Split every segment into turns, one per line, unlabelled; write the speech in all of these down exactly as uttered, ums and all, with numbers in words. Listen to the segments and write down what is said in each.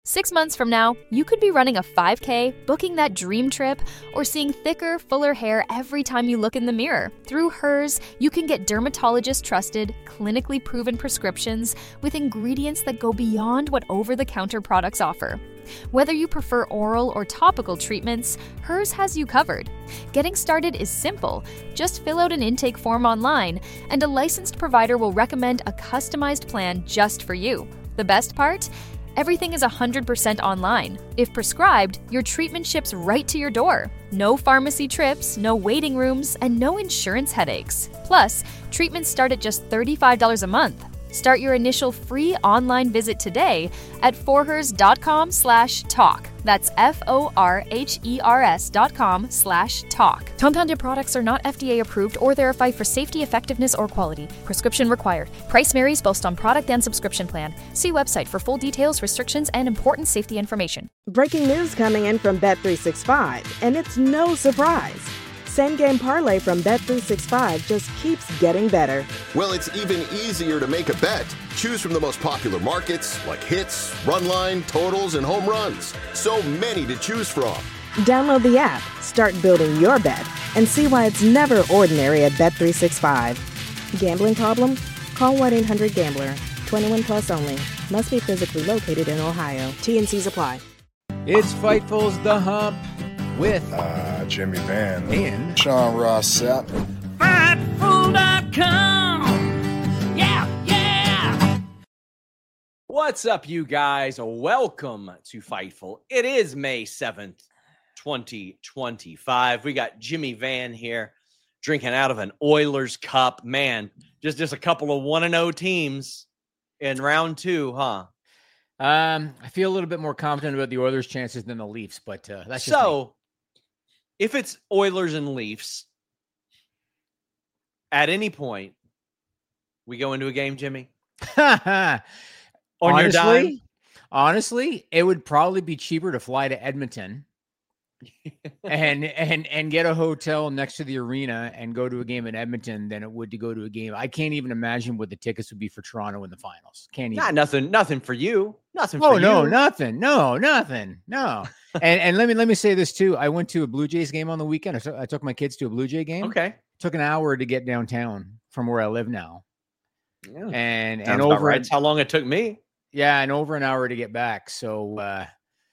Six months from now, you could be running a five K, booking that dream trip, or seeing thicker, fuller hair every time you look in the mirror. Through Hers, you can get dermatologist-trusted, clinically proven prescriptions with ingredients that go beyond what over-the-counter products offer. Whether you prefer oral or topical treatments, Hers has you covered. Getting started is simple. Just fill out an intake form online, and a licensed provider will recommend a customized plan just for you. The best part? Everything is one hundred percent online. If prescribed, your treatment ships right to your door. No pharmacy trips, no waiting rooms, and no insurance headaches. Plus, treatments start at just thirty-five dollars a month. Start your initial free online visit today at forhers.com slash talk. That's F-O-R-H-E-R-S dot com slash talk. Compounded products are not F D A approved or verified for safety, effectiveness, or quality. Prescription required. Price varies based on product and subscription plan. See website for full details, restrictions, and important safety information.
Breaking news coming in from Bet three sixty-five, and it's no surprise. Same Game Parlay from Bet three sixty-five just keeps getting better.
Well, it's even easier to make a bet. Choose from the most popular markets like hits, run line, totals, and home runs. So many to choose from.
Download the app, start building your bet, and see why it's never ordinary at Bet three sixty-five. Gambling problem? Call one eight hundred gambler. twenty-one plus only. Must be physically located in Ohio. T and C's apply.
It's Fightful's The Hump with
uh, Jimmy Van
and
Sean Ross Sapp.
Fightful dot com. Yeah, yeah.
What's up, you guys? Welcome to Fightful. It is May seventh, twenty twenty-five. We got Jimmy Van here drinking out of an Oilers cup. Man, just, just a couple of one and oh teams in round two, huh?
Um, I feel a little bit more confident about the Oilers' chances than the Leafs, but uh, that's just
so.
Me.
If it's Oilers and Leafs, at any point, we go into a game, Jimmy?
On
honestly,
your dime? Honestly, it would probably be cheaper to fly to Edmonton and and and get a hotel next to the arena and go to a game in Edmonton than it would to go to a game. I can't even imagine what the tickets would be for Toronto in the finals. Can't even.
Not nothing, nothing for you. Nothing
oh,
for
no,
you.
nothing. No, nothing. No. and and let me let me say this too. I went to a Blue Jays game on the weekend. I, t- I took my kids to a Blue Jay game.
Okay.
Took an hour to get downtown from where I live now.
Yeah.
And
Sounds
and
about
over
right. That's how long it took me.
Yeah, and over an hour to get back. So uh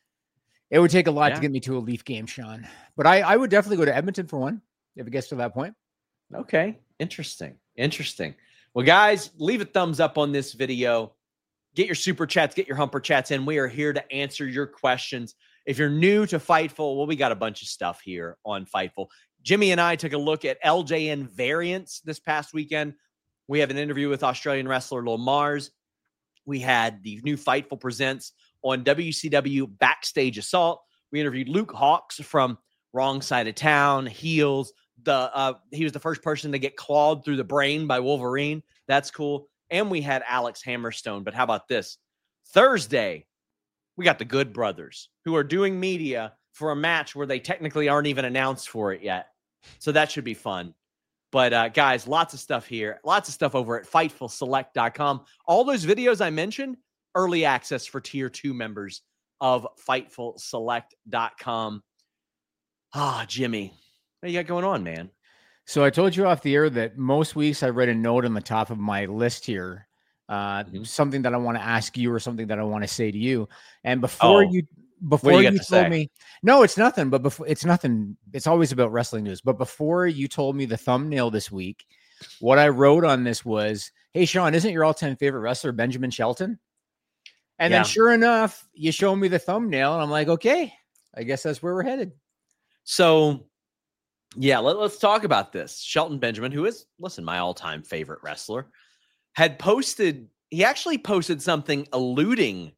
it would take a lot
Yeah.
to get me to a Leaf game, Sean. But I, I would definitely go to Edmonton for one if it gets to that point.
Okay. Interesting. Interesting. Well, guys, leave a thumbs up on this video. Get your super chats, get your humper chats in. We are here to answer your questions. If you're new to Fightful, well, we got a bunch of stuff here on Fightful. Jimmy and I took a look at L J N variants this past weekend. We have an interview with Australian wrestler Lil Mars. We had the new Fightful Presents on W C W Backstage Assault. We interviewed Luke Hawks from Wrong Side of Town, Heels. The uh, he was the first person to get clawed through the brain by Wolverine. That's cool. And we had Alex Hammerstone. But how about this? Thursday, we got the Good Brothers, who are doing media for a match where they technically aren't even announced for it yet. So that should be fun. But uh, guys, lots of stuff here. Lots of stuff over at Fightful Select dot com. All those videos I mentioned, early access for tier two members of Fightful Select dot com. Ah, Jimmy, what you got going on, man?
So I told you off the air that most weeks I read a note on the top of my list here, uh, mm-hmm. something that I want to ask you or something that I want to say to you. And before
oh,
you, before you, you told
say?
me, no, it's nothing. But before it's nothing. It's always about wrestling news. But before you told me the thumbnail this week, what I wrote on this was, "Hey, Sean, isn't your all-time favorite wrestler Benjamin Shelton?" And
yeah.
then, sure enough, you show me the thumbnail, and I'm like, okay, I guess that's where we're headed.
So, yeah, let, let's talk about this. Shelton Benjamin, who is, listen, my all-time favorite wrestler, had posted, he actually posted something alluding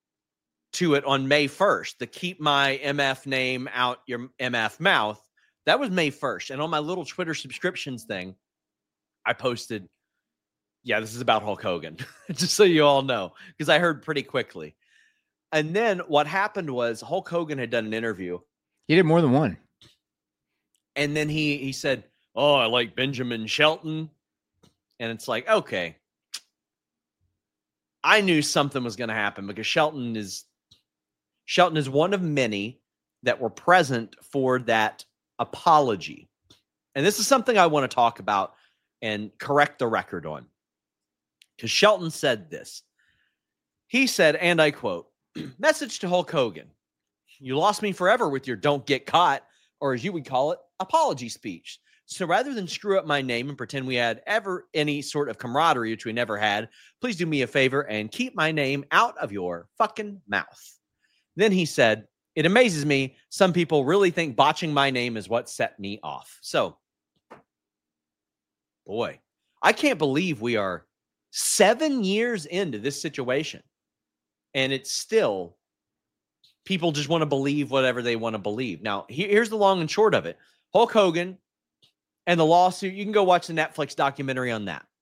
to it on May first, the keep my M F name out your M F mouth. That was May first. And on my little Twitter subscriptions thing, I posted, yeah, this is about Hulk Hogan, just so you all know, because I heard pretty quickly. And then what happened was Hulk Hogan had done an interview.
He did more than one.
And then he he said, oh, I like Benjamin Shelton. And it's like, okay. I knew something was going to happen because Shelton is Shelton is one of many that were present for that apology. And this is something I want to talk about and correct the record on. Because Shelton said this. He said, and I quote, "Message to Hulk Hogan. You lost me forever with your don't get caught, or as you would call it, apology speech. So rather than screw up my name and pretend we had ever any sort of camaraderie, which we never had, please do me a favor and keep my name out of your fucking mouth." Then he said, "It amazes me. Some people really think botching my name is what set me off." So, boy, I can't believe we are seven years into this situation. And it's still, people just want to believe whatever they want to believe. Now, here's the long and short of it. Hulk Hogan and the lawsuit, you can go watch the Netflix documentary on that.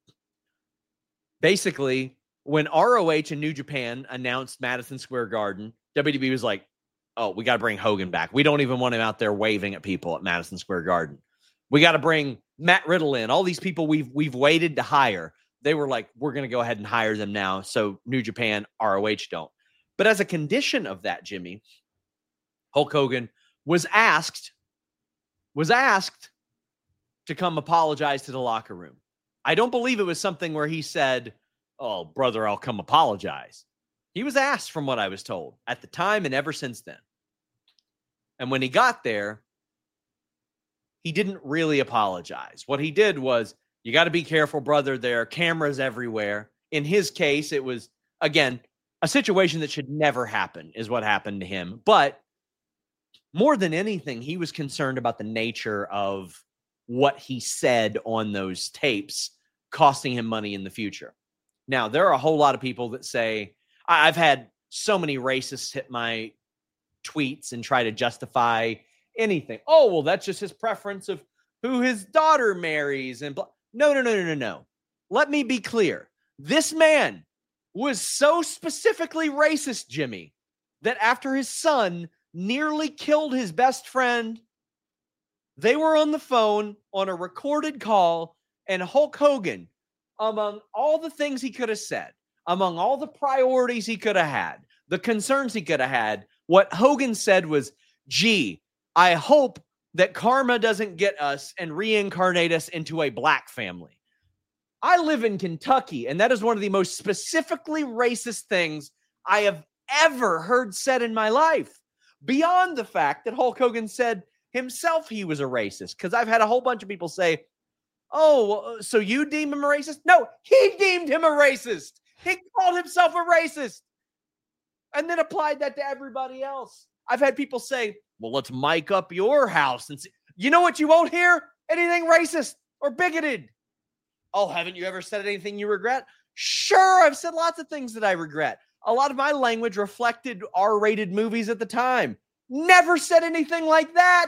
Basically, when R O H and New Japan announced Madison Square Garden, W W E was like, oh, we got to bring Hogan back. We don't even want him out there waving at people at Madison Square Garden. We got to bring Matt Riddle in. All these people we've we've waited to hire. They were like, we're going to go ahead and hire them now. So New Japan, R O H don't. But as a condition of that, Jimmy, Hulk Hogan was asked, was asked to come apologize to the locker room. I don't believe it was something where he said, oh, brother, I'll come apologize. He was asked, from what I was told, at the time and ever since then. And when he got there, he didn't really apologize. What he did was, you got to be careful, brother. There are cameras everywhere. In his case, it was, again, a situation that should never happen is what happened to him. But more than anything, he was concerned about the nature of what he said on those tapes costing him money in the future. Now, there are a whole lot of people that say, I've had so many racists hit my tweets and try to justify anything. Oh, well, that's just his preference of who his daughter marries. And blah. No, no, no, no, no, no. Let me be clear. This man was so specifically racist, Jimmy, that after his son nearly killed his best friend, they were on the phone on a recorded call, and Hulk Hogan, among all the things he could have said, among all the priorities he could have had, the concerns he could have had, what Hogan said was, gee, I hope that karma doesn't get us and reincarnate us into a black family. I live in Kentucky, and that is one of the most specifically racist things I have ever heard said in my life. Beyond the fact that Hulk Hogan said himself he was a racist, because I've had a whole bunch of people say, oh, so you deem him a racist? No, he deemed him a racist. He called himself a racist and then applied that to everybody else. I've had people say, well, let's mic up your house and see. You know what you won't hear? Anything racist or bigoted. Oh, haven't you ever said anything you regret? Sure, I've said lots of things that I regret. A lot of my language reflected R-rated movies at the time. Never said anything like that.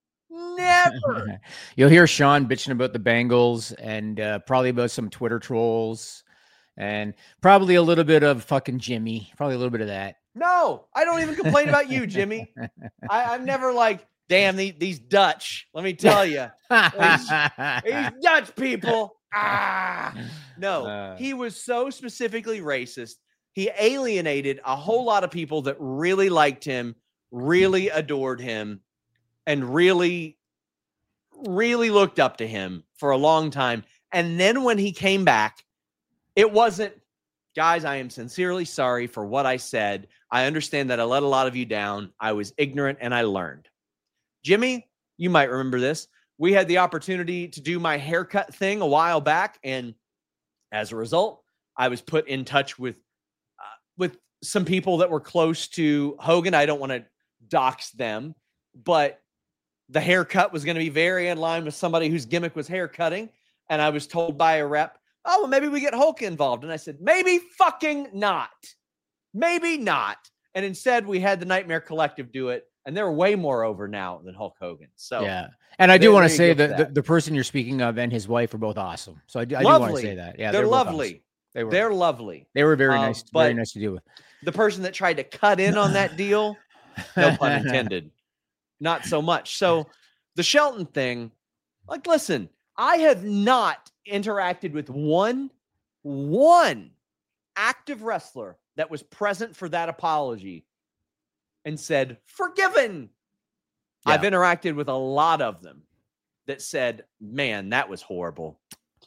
Never.
You'll hear Sean bitching about the Bengals and uh, probably about some Twitter trolls and probably a little bit of fucking Jimmy. Probably a little bit of that.
No, I don't even complain about you, Jimmy. I, I'm never like, damn, these, these Dutch. Let me tell you. these, these Dutch people. Ah. No, uh, he was so specifically racist. He alienated a whole lot of people that really liked him, really adored him, and really, really looked up to him for a long time. And then when he came back, it wasn't, guys, I am sincerely sorry for what I said. I understand that I let a lot of you down. I was ignorant and I learned. Jimmy, you might remember this. We had the opportunity to do my haircut thing a while back. And as a result, I was put in touch with, uh, with some people that were close to Hogan. I don't want to dox them, but the haircut was going to be very in line with somebody whose gimmick was haircutting. And I was told by a rep, oh, well, maybe we get Hulk involved. And I said, maybe fucking not. Maybe not. And instead, we had the Nightmare Collective do it. And they're way more over now than Hulk Hogan. So,
yeah. And I do want to say that the, the person you're speaking of and his wife are both awesome. So I do, I do want to say that. Yeah,
they're, they're
lovely.
Awesome. They were, they're lovely.
They were very
um,
nice. Very nice to deal with.
The person that tried to cut in on that deal, no pun intended, not so much. So the Shelton thing, like, listen, I have not interacted with one, one active wrestler that was present for that apology and said, forgiven.
Yeah.
I've interacted with a lot of them that said, man, that was horrible.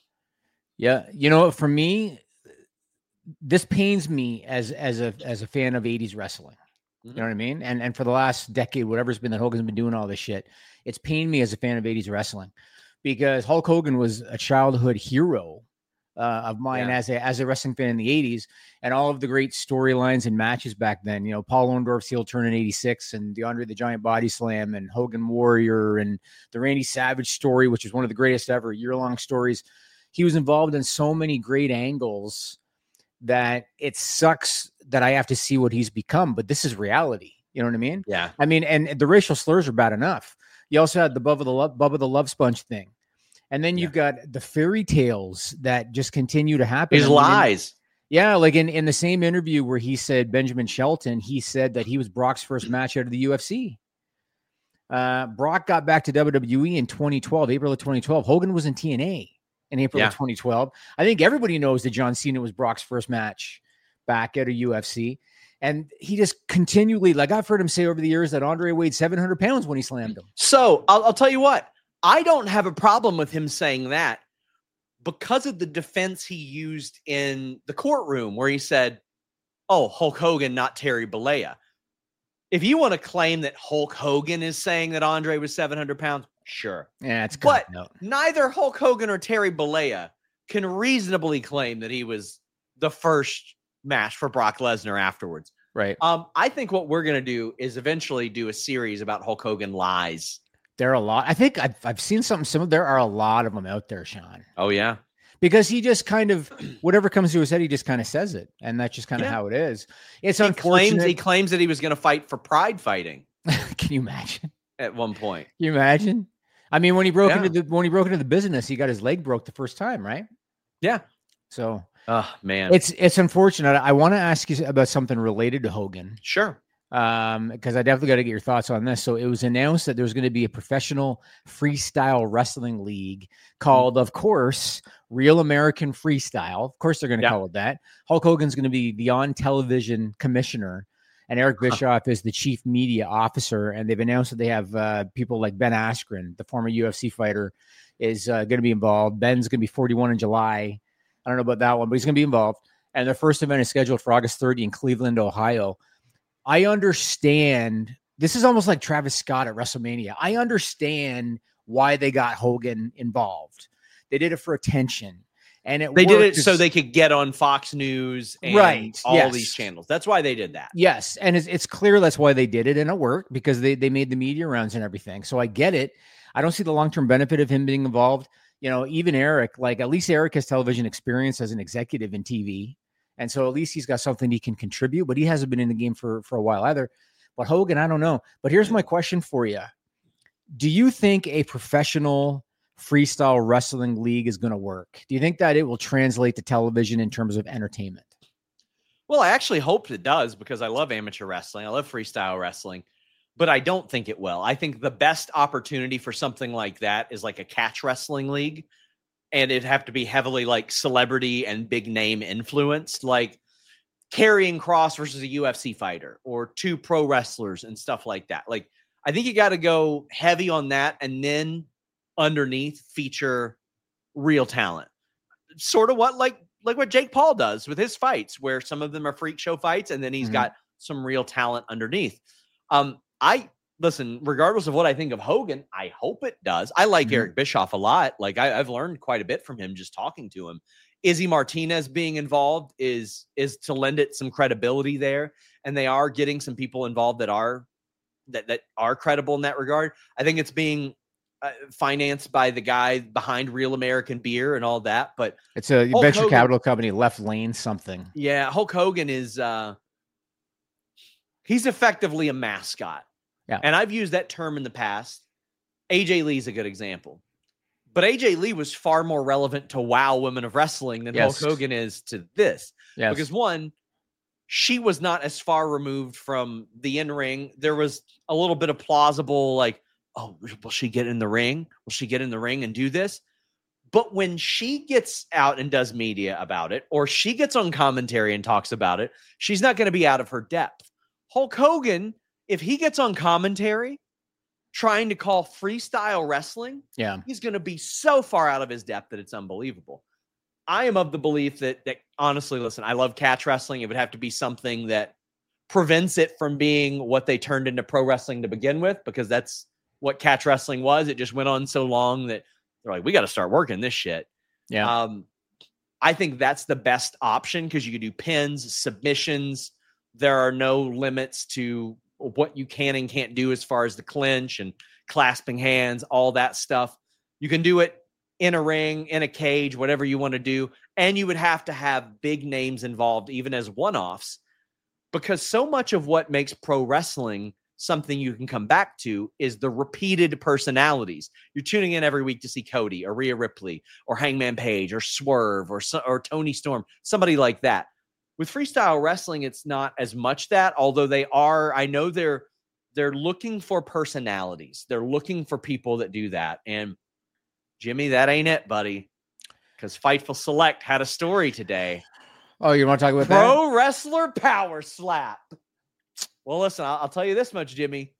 Yeah. You know, for me, this pains me as as a as a fan of eighties wrestling. You know what I mean? And and for the last decade, whatever's been that Hogan's been doing all this shit, it's pained me as a fan of eighties wrestling because Hulk Hogan was a childhood hero uh, of mine
Yeah.
as a as a wrestling fan in the eighties, and all of the great storylines and matches back then. You know, Paul Orndorff's heel turn in eighty-six, and the Andre the Giant body slam, and Hogan Warrior, and the Randy Savage story, which is one of the greatest ever year long stories. He was involved in so many great angles that it sucks that I have to see what he's become, but this is reality. You know what I mean?
Yeah.
I mean, and the racial slurs are bad enough. You also had the Bubba the Love, Bubba the Love Sponge thing. And then you've got the fairy tales that just continue to happen.
These
I mean,
lies.
Yeah. Like in, in the same interview where he said Benjamin Shelton, he said that he was Brock's first match out of the U F C. Uh, Brock got back to W W E in twenty twelve, April of twenty twelve. Hogan was in T N A in April
Yeah.
of twenty twelve. I think everybody knows that John Cena was Brock's first match back at a U F C. And he just continually, like I've heard him say over the years that Andre weighed seven hundred pounds when he slammed him.
So I'll, I'll tell you what, I don't have a problem with him saying that because of the defense he used in the courtroom where he said, oh, Hulk Hogan, not Terry Bollea. If you want to claim that Hulk Hogan is saying that Andre was seven hundred pounds, sure.
Yeah, it's
But
no.
neither Hulk Hogan or Terry Bollea can reasonably claim that he was the first match for Brock Lesnar afterwards.
Right.
Um, I think what we're going to do is eventually do a series about Hulk Hogan lies.
There are a lot. I think I've, I've seen something similar. There are a lot of them out there, Sean,
Oh, yeah.
because he just kind of, whatever comes to his head, he just kind of says it. And that's just kind of
Yeah.
how it is. It's
He
unfortunate.
claims, he claims that he was going to fight for pride fighting
Can you imagine?
at one point.
Can you imagine? I mean, when he broke
Yeah.
into the, when he broke into the business, he got his leg broke the first time, right?
Yeah.
So
Oh, man.
it's, it's unfortunate. I want to ask you about something related to Hogan.
Sure.
Um, because I definitely got to get your thoughts on this. So it was announced that there's going to be a professional freestyle wrestling league called, of course, Real American Freestyle. Of course, they're going to
Yeah.
call it that. Hulk Hogan's going to be the on-television commissioner, and Eric Bischoff is the chief media officer. And they've announced that they have uh, people like Ben Askren, the former U F C fighter, is uh, going to be involved. Ben's going to be forty-one in July. I don't know about that one, but he's going to be involved. And their first event is scheduled for August thirtieth in Cleveland, Ohio. I understand. This is almost like Travis Scott at WrestleMania. I understand why they got Hogan involved. They did it for attention, and it
They did it
worked
so
as-
they could get on Fox News and
Right,
all
yes.
these channels. That's why they did that.
Yes, and it's, it's clear that's why they did it, and it worked because they they made the media rounds and everything. So I get it. I don't see the long term benefit of him being involved. You know, even Eric, like at least Eric has television experience as an executive in T V. And so at least he's got something he can contribute, but he hasn't been in the game for, for a while either. But Hogan, I don't know. But here's my question for you. Do you think a professional freestyle wrestling league is going to work? Do you think that it will translate to television in terms of entertainment?
Well, I actually hope it does because I love amateur wrestling. I love freestyle wrestling, but I don't think it will. I think the best opportunity for something like that is like a catch wrestling league. And it'd have to be heavily like celebrity and big name influenced, like Karrion Kross versus a U F C fighter or two pro wrestlers and stuff like that. Like, I think you got to go heavy on that and then underneath feature real talent. Sort of what like like what Jake Paul does with his fights, where some of them are freak show fights and then he's
Mhm.
got some real talent underneath. Um, I listen, regardless of what I think of Hogan, I hope it does. I like
Mhm.
Eric Bischoff a lot. Like I, I've learned quite a bit from him just talking to him. Izzy Martinez being involved is is to lend it some credibility there, and they are getting some people involved that are that that are credible in that regard. I think it's being uh, financed by the guy behind Real American Beer and all that, but
It's a
Hulk
venture
Hogan-
capital company, Left Lane something.
yeah, Hulk Hogan is uh he's effectively a mascot.
Yeah.
And I've used that term in the past. A J Lee's a good example. But A J Lee was far more relevant to WOW Women of Wrestling than
Yes.
Hulk Hogan is to this.
Yes.
Because one, she was not as far removed from the in-ring. There was a little bit of plausible, like, oh, will she get in the ring? Will she get in the ring and do this? But when she gets out and does media about it, or she gets on commentary and talks about it, she's not going to be out of her depth. Hulk Hogan if he gets on commentary trying to call freestyle wrestling,
Yeah.
he's going to be so far out of his depth that it's unbelievable. I am of the belief that, that honestly, listen, I love catch wrestling. It would have to be something that prevents it from being what they turned into pro wrestling to begin with, because that's what catch wrestling was. It just went on so long that they're like, we got to start working this shit.
Yeah.
Um, I think that's the best option because you can do pins, submissions. There are no limits to what you can and can't do as far as the clinch and clasping hands, all that stuff. You can do it in a ring, in a cage, whatever you want to do. And you would have to have big names involved, even as one-offs, because so much of what makes pro wrestling something you can come back to is the repeated personalities. You're tuning in every week to see Cody or Rhea Ripley or Hangman Page or Swerve or, or Tony Storm, somebody like that. With freestyle wrestling, it's not as much that, although they are, I know they're they're looking for personalities. They're looking for people that do that. And Jimmy, that ain't it, buddy. Because Fightful Select had a story today.
Oh, you want to talk about
Pro Wrestler Power Slap. Well, listen, I'll, I'll tell you this much, Jimmy.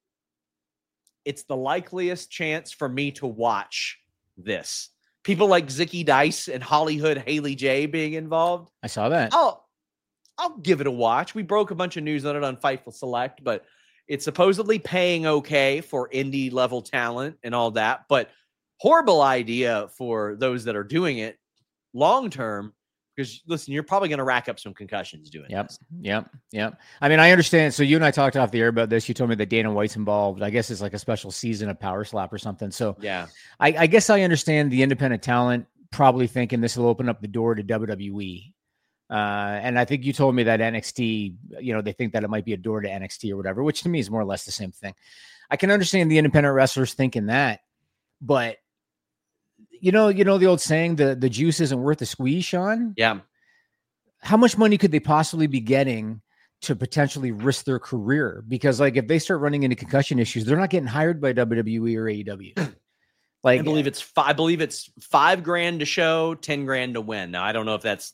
It's the likeliest chance for me to watch this. People like Zicky Dice and Hollywood Haley J being involved.
I saw that.
I'll, I'll give it a watch. We broke a bunch of news on it on Fightful Select, but it's supposedly paying okay for indie level talent and all that. But horrible idea for those that are doing it long term. Because listen, you're probably going to rack up some concussions doing
Yep.
this.
Yep. Yep. I mean, I understand. So you and I talked off the air about this. You told me that Dana White's involved. I guess it's like a special season of Power Slap or something. So
Yeah.
I, I guess I understand the independent talent probably thinking this will open up the door to W W E. Uh, and I think you told me that N X T, you know, they think that it might be a door to N X T or whatever, which to me is more or less the same thing. I can understand the independent wrestlers thinking that, but you know, you know, the old saying, the, the juice isn't worth the squeeze, Sean.
Yeah.
How much money could they possibly be getting to potentially risk their career? Because like, if they start running into concussion issues, they're not getting hired by W W E or A E W. Like,
I believe it's five, I believe it's five grand to show, ten grand to win. Now, I don't know if that's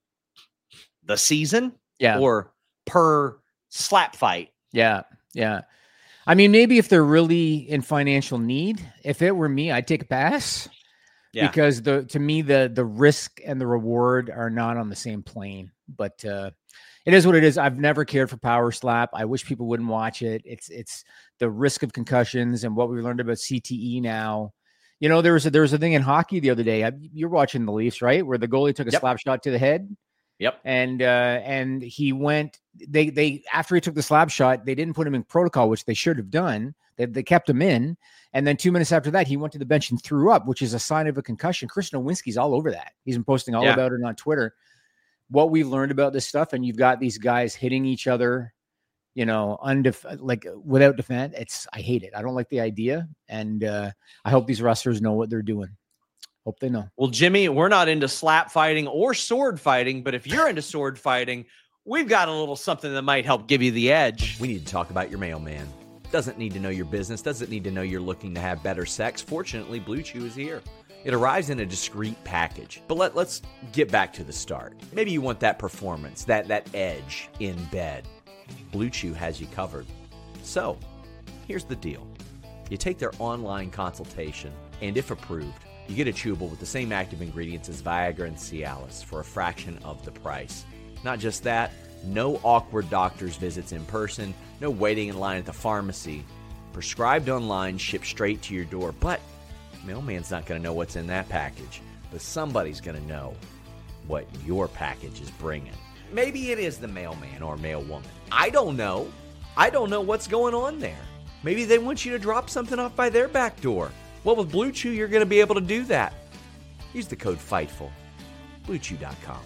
the season
yeah,
or per slap fight.
yeah, yeah. I mean, maybe if they're really in financial need, if it were me, I'd take a pass.
Yeah.
Because the to me the the risk and the reward are not on the same plane. But uh, it is what it is. I've never cared for Power Slap. I wish people wouldn't watch it. It's it's the risk of concussions and what we learned about C T E now. You know, there was a, there was a thing in hockey the other day. I, you're watching the Leafs, right? Where the goalie took a
Yep.
slap shot to the head.
Yep.
And uh, and he went. They they after he took the slap shot, they didn't put him in protocol, which they should have done. They they kept him in, and then two minutes after that, he went to the bench and threw up, which is a sign of a concussion. Chris Nowinski's all over that. He's been posting all
Yeah.
about it on Twitter. What we've learned about this stuff, and you've got these guys hitting each other, you know, undef- like without defense. It's I hate it. I don't like the idea, and uh, I hope these wrestlers know what they're doing. Hope they know.
Well, Jimmy, we're not into slap fighting or sword fighting, but if you're into sword fighting, we've got a little something that might help give you the edge.
We need to talk about your mailman. Doesn't need to know your business, doesn't need to know you're looking to have better sex. Fortunately, Blue Chew is here. It arrives in a discreet package. But let, let's get back to the start. Maybe you want that performance, that, that edge in bed. Blue Chew has you covered. So, here's the deal. You take their online consultation, and if approved, you get a chewable with the same active ingredients as Viagra and Cialis for a fraction of the price. Not just that, no awkward doctor's visits in person, no waiting in line at the pharmacy. Prescribed online, shipped straight to your door. But mailman's not going to know what's in that package. But somebody's going to know what your package is bringing. Maybe it is the mailman or mailwoman. I don't know. I don't know what's going on there. Maybe they want you to drop something off by their back door. Well, with Blue Chew, you're going to be able to do that. Use the code FIGHTFUL. Blue Chew dot com.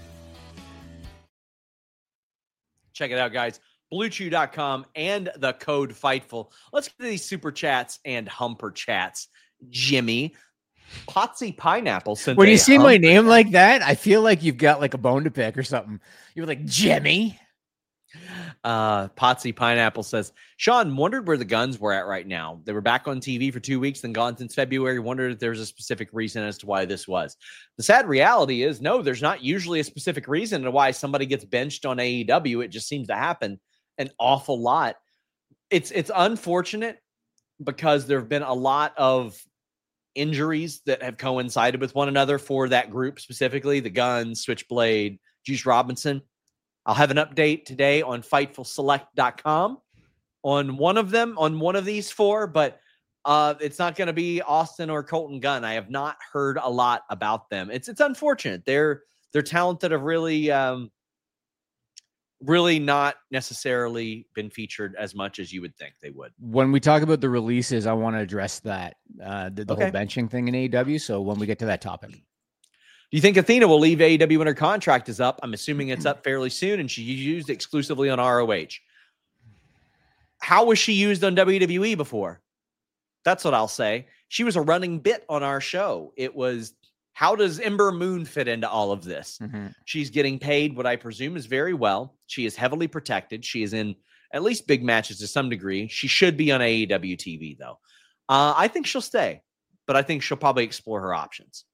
Check it out, guys. Blue Chew dot com and the code FIGHTFUL. Let's get to these super chats and humper chats. Jimmy, Potsy Pineapple sent
When
a
you see my
humper
name
chat.
like that, I feel like you've got like a bone to pick or something. You're like, Jimmy.
Uh, Potsy Pineapple says, Sean, wondered where the Guns were at right now. They were back on T V for two weeks, then gone since February. Wondered if there's a specific reason as to why this was. The sad reality is, no, there's not usually a specific reason to why somebody gets benched on A E W. It just seems to happen an awful lot. it's it's unfortunate because there have been a lot of injuries that have coincided with one another for that group, specifically the Guns, Switchblade, Juice Robinson. I'll have an update today on Fightful Select dot com on one of them, on one of these four, but uh, it's not going to be Austin or Colton Gunn. I have not heard a lot about them. It's it's unfortunate. They're they're talented, have really um, really not necessarily been featured as much as you would think they would.
When we talk about the releases, I want to address that, uh, the, the
Okay.
whole benching thing in A E W. So when we get to that topic.
Do you think Athena will leave A E W when her contract is up? I'm assuming it's up fairly soon, and she's used exclusively on R O H. How was she used on W W E before? That's what I'll say. She was a running bit on our show. It was, how does Ember Moon fit into all of this?
Mm-hmm.
She's getting paid what I presume is very well. She is heavily protected. She is in at least big matches to some degree. She should be on A E W T V, though. Uh, I think she'll stay, but I think she'll probably explore her options.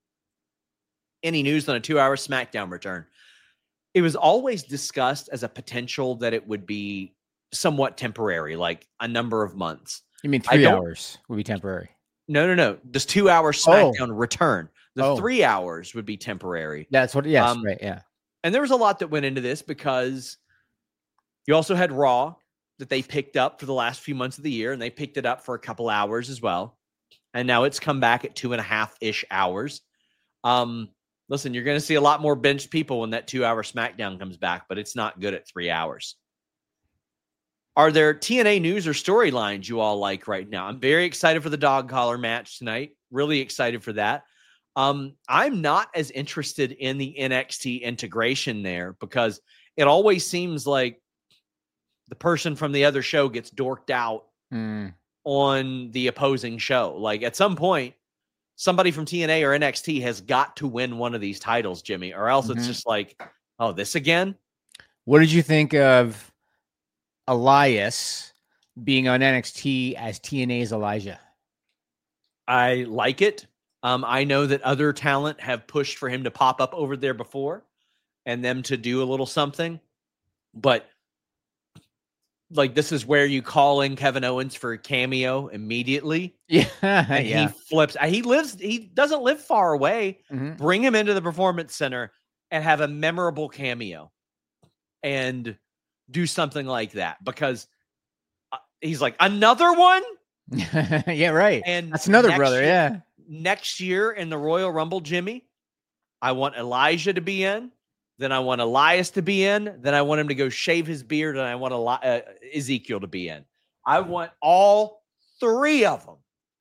Any news on a two-hour SmackDown return? It was always discussed as a potential that it would be somewhat temporary, like a number of months.
You mean
I
three
don't-
hours would be temporary?
No, no, no. This two-hour SmackDown return. The
Oh.
three hours would be temporary.
That's what, yes,
Um,
right, yeah.
And there was a lot that went into this because you also had Raw that they picked up for the last few months of the year, and they picked it up for a couple hours as well. And now it's come back at two and a half-ish hours. Um, listen, you're going to see a lot more benched people when that two-hour SmackDown comes back, but it's not good at three hours. Are there T N A news or storylines you all like right now? I'm very excited for the dog collar match tonight. Really excited for that. Um, I'm not as interested in the N X T integration there because it always seems like the person from the other show gets dorked out
Mm.
on the opposing show. Like at some point, somebody from T N A or N X T has got to win one of these titles, Jimmy, or else it's
Mhm.
just like, oh, this again?
What did you think of Elias being on N X T as T N A's Elijah?
I like it. Um, I know that other talent have pushed for him to pop up over there before and them to do a little something. But like, this is where you call in Kevin Owens for a cameo immediately.
Yeah,
And
yeah.
he flips. He lives, he doesn't live far away.
Mhm.
Bring him into the Performance Center and have a memorable cameo and do something like that because uh, he's like, another one?
Yeah, right.
And
That's another
next
brother,
year-
yeah.
Next year in the Royal Rumble, Jimmy, I want Elijah to be in. Then I want Elias to be in. Then I want him to go shave his beard, and I want Eli- uh, Ezekiel to be in. I want all three of them.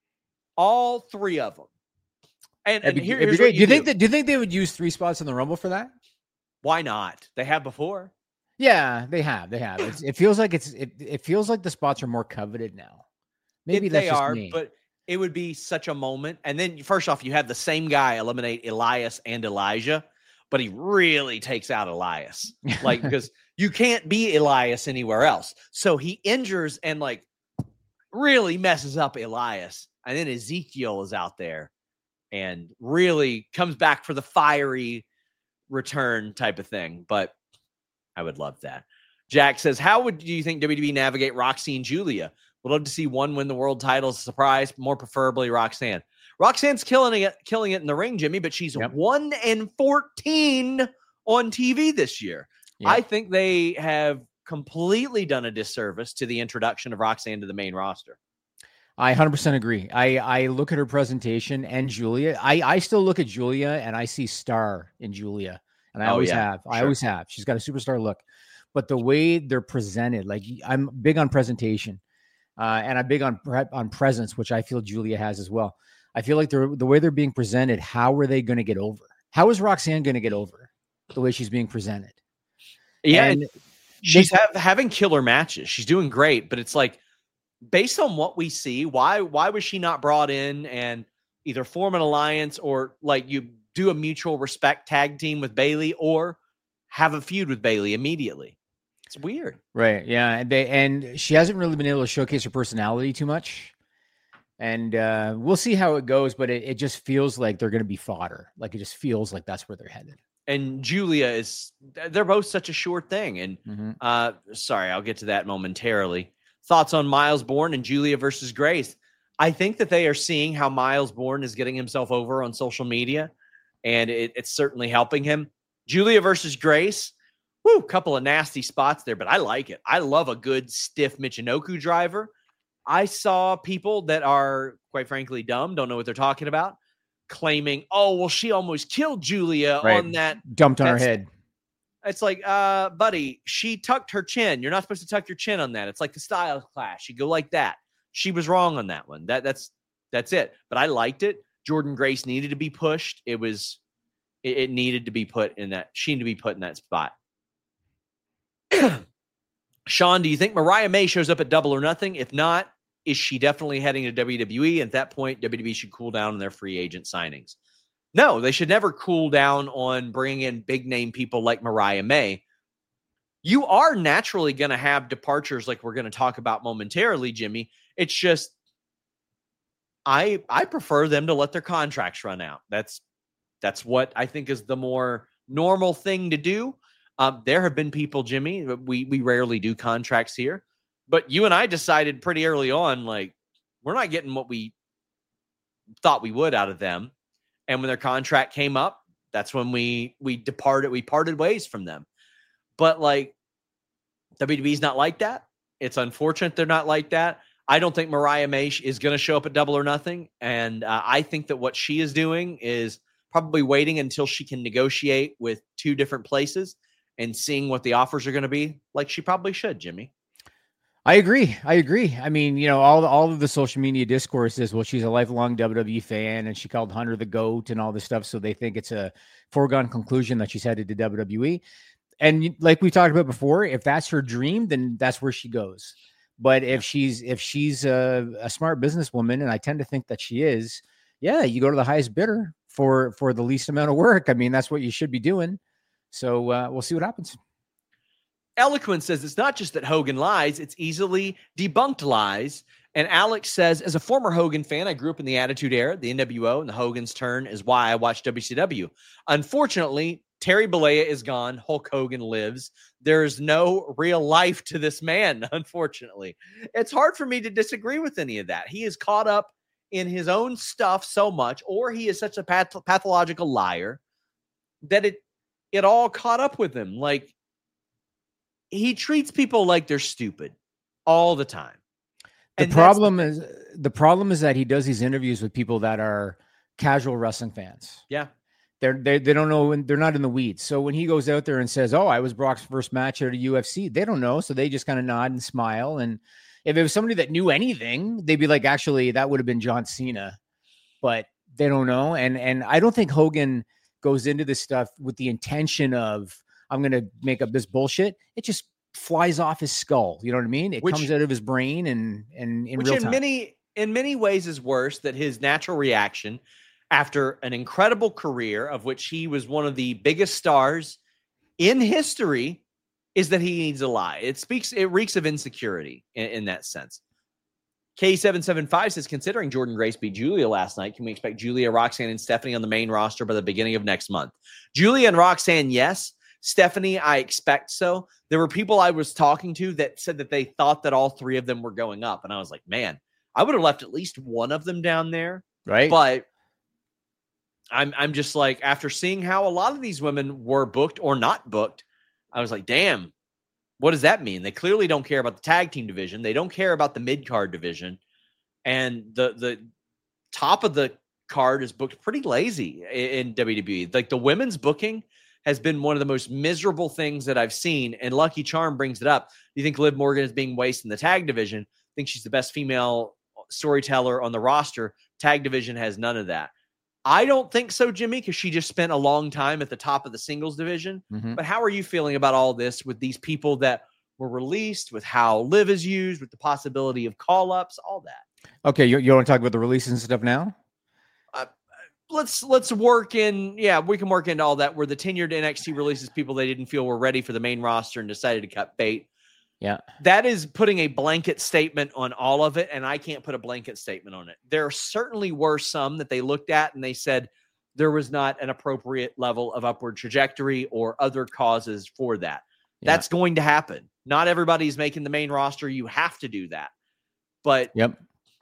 All three of them. And,
That'd
and
be-
here,
it'd be
here's
great.
what
Do you think
do.
that? Do you think they would use three spots in the Rumble for that?
Why not? They have before.
Yeah, they have. They have. It's, it feels like it's. It, it feels like the spots are more coveted now. Maybe
It-
that's
they
just
are,
me.
but it would be such a moment. And then first off, you have the same guy eliminate Elias and Elijah, but he really takes out Elias. Like, because you can't be Elias anywhere else. So he injures and like really messes up Elias. And then Ezekiel is out there and really comes back for the fiery return type of thing. But I would love that. Jack says, how would you think W W E navigate Roxy and Julia? Would love to see one win the world title as a surprise, more preferably Roxanne. Roxanne's killing it, killing it in the ring, Jimmy, but she's
Yep.
one and fourteen on T V this year.
Yep.
I think they have completely done a disservice to the introduction of Roxanne to the main roster.
I one hundred percent agree. I, I look at her presentation and Julia. I, I still look at Julia and I see star in Julia. And I
Oh,
always
yeah,
have. I
sure.
always have. She's got a superstar look. But the way they're presented, like I'm big on presentation. Uh, and I'm big on pre- on presence, which I feel Julia has as well. I feel like they're the way they're being presented. How are they going to get over? How is Roxanne going to get over the way she's being presented?
Yeah,
And
and she's have, having killer matches. She's doing great, but it's like based on what we see, why why was she not brought in and either form an alliance or like you do a mutual respect tag team with Bailey or have a feud with Bailey immediately? It's weird.
Right. Yeah. And they and she hasn't really been able to showcase her personality too much. And uh, we'll see how it goes, but it, it just feels like they're going to be fodder. Like it just feels like that's where they're headed.
And Julia is they're both such a sure thing. And
Mhm.
uh sorry, I'll get to that momentarily. thoughts on Miles Bourne and Julia versus Grace. I think that they are seeing how Miles Bourne is getting himself over on social media, and it, it's certainly helping him. Julia versus Grace, woo, couple of nasty spots there, but I like it. I love a good stiff Michinoku driver. I saw people that are, quite frankly, dumb, don't know what they're talking about, claiming, oh, well, she almost killed Julia
Right.
on that.
Dumped on her
That's-
head.
It's like, uh, buddy, she tucked her chin. You're not supposed to tuck your chin on that. It's like the Styles Clash. You go like that. She was wrong on that one. That that's that's it. But I liked it. Jordan Grace needed to be pushed. It was it, it needed to be put in that. She needed to be put in that spot. Sean, do you think Mariah May shows up at Double or Nothing? If not, is she definitely heading to W W E? At that point, W W E should cool down on their free agent signings. No, they should never cool down on bringing in big name people like Mariah May. You are naturally going to have departures like we're going to talk about momentarily, Jimmy. It's just I I prefer them to let their contracts run out. That's that's what I think is the more normal thing to do. Um, there have been people, Jimmy, we we rarely do contracts here, but you and I decided pretty early on, like, we're not getting what we thought we would out of them. And when their contract came up, that's when we we departed, we parted ways from them. But like W W E's not like that. It's unfortunate they're not like that. I don't think Mariah May is going to show up at Double or Nothing. And uh, I think that what she is doing is probably waiting until she can negotiate with two different places and seeing what the offers are going to be, like she probably should, Jimmy.
I agree. I agree. I mean, you know, all the, all of the social media discourse is, well, she's a lifelong W W E fan and she called Hunter the GOAT and all this stuff. So they think it's a foregone conclusion that she's headed to W W E. And like we talked about before, if that's her dream, then that's where she goes. But if she's, if she's a, a smart businesswoman, and I tend to think that she is, yeah, you go to the highest bidder for, for the least amount of work. I mean, that's what you should be doing. So uh, we'll see what happens.
Eloquent says it's not just that Hogan lies, it's easily debunked lies. And Alex says, as a former Hogan fan, I grew up in the Attitude Era, the N W O, and the Hogan's turn is why I watched W C W. Unfortunately, Terry Bollea is gone. Hulk Hogan lives. There's no real life to this man, unfortunately. It's hard for me to disagree with any of that. He is caught up in his own stuff so much, or he is such a path- pathological liar that it it all caught up with him. Like, he treats people like they're stupid all the time.
The
And
problem
that's-
is the problem is that he does these interviews with people that are casual wrestling fans.
Yeah.
They're, they they don't know, and they're not in the weeds. So when he goes out there and says, "Oh, I was Brock's first match at a U F C," they don't know, so they just kind of nod and smile. And if it was somebody that knew anything, they'd be like, "Actually, that would have been John Cena," but they don't know. And and I don't think Hogan goes into this stuff with the intention of, I'm going to make up this bullshit. It just flies off his skull. You know what I mean? It
Which-
comes out of his brain and and in
which
real
in
time.
many in many ways is worse. That his natural reaction after an incredible career of which he was one of the biggest stars in history is that he needs to lie. It speaks, it reeks of insecurity in, in that sense. K seven seven five says, considering Jordan Grace beat Julia last night, can we expect Julia, Roxanne, and Stephanie on the main roster by the beginning of next month? Julia and Roxanne, yes. Stephanie, I expect so. There were people I was talking to that said that they thought that all three of them were going up. And I was like, man, I would have left at least one of them down there.
Right.
But I'm I'm just like, after seeing how a lot of these women were booked or not booked, I was like, damn, what does that mean? They clearly don't care about the tag team division. They don't care about the mid-card division. And the the top of the card is booked pretty lazy in, in W W E. Like, the women's booking has been one of the most miserable things that I've seen. And Lucky Charm brings it up. Do you think Liv Morgan is being wasted in the tag division? I think she's the best female storyteller on the roster. Tag division has none of that. I don't think so, Jimmy, because she just spent a long time at the top of the singles division.
Mhm.
But how are you feeling about all this with these people that were released, with how Liv is used, with the possibility of call-ups, all that?
Okay, you, you want to talk about the releases and stuff now?
Let's let's work in, yeah, we can work into all that, where the tenured N X T releases people they didn't feel were ready for the main roster and decided to cut bait.
Yeah.
That is putting a blanket statement on all of it, and I can't put a blanket statement on it. There certainly were some that they looked at and they said there was not an appropriate level of upward trajectory or other causes for that.
Yeah.
That's going to happen. Not everybody's making the main roster. You have to do that. But
yep.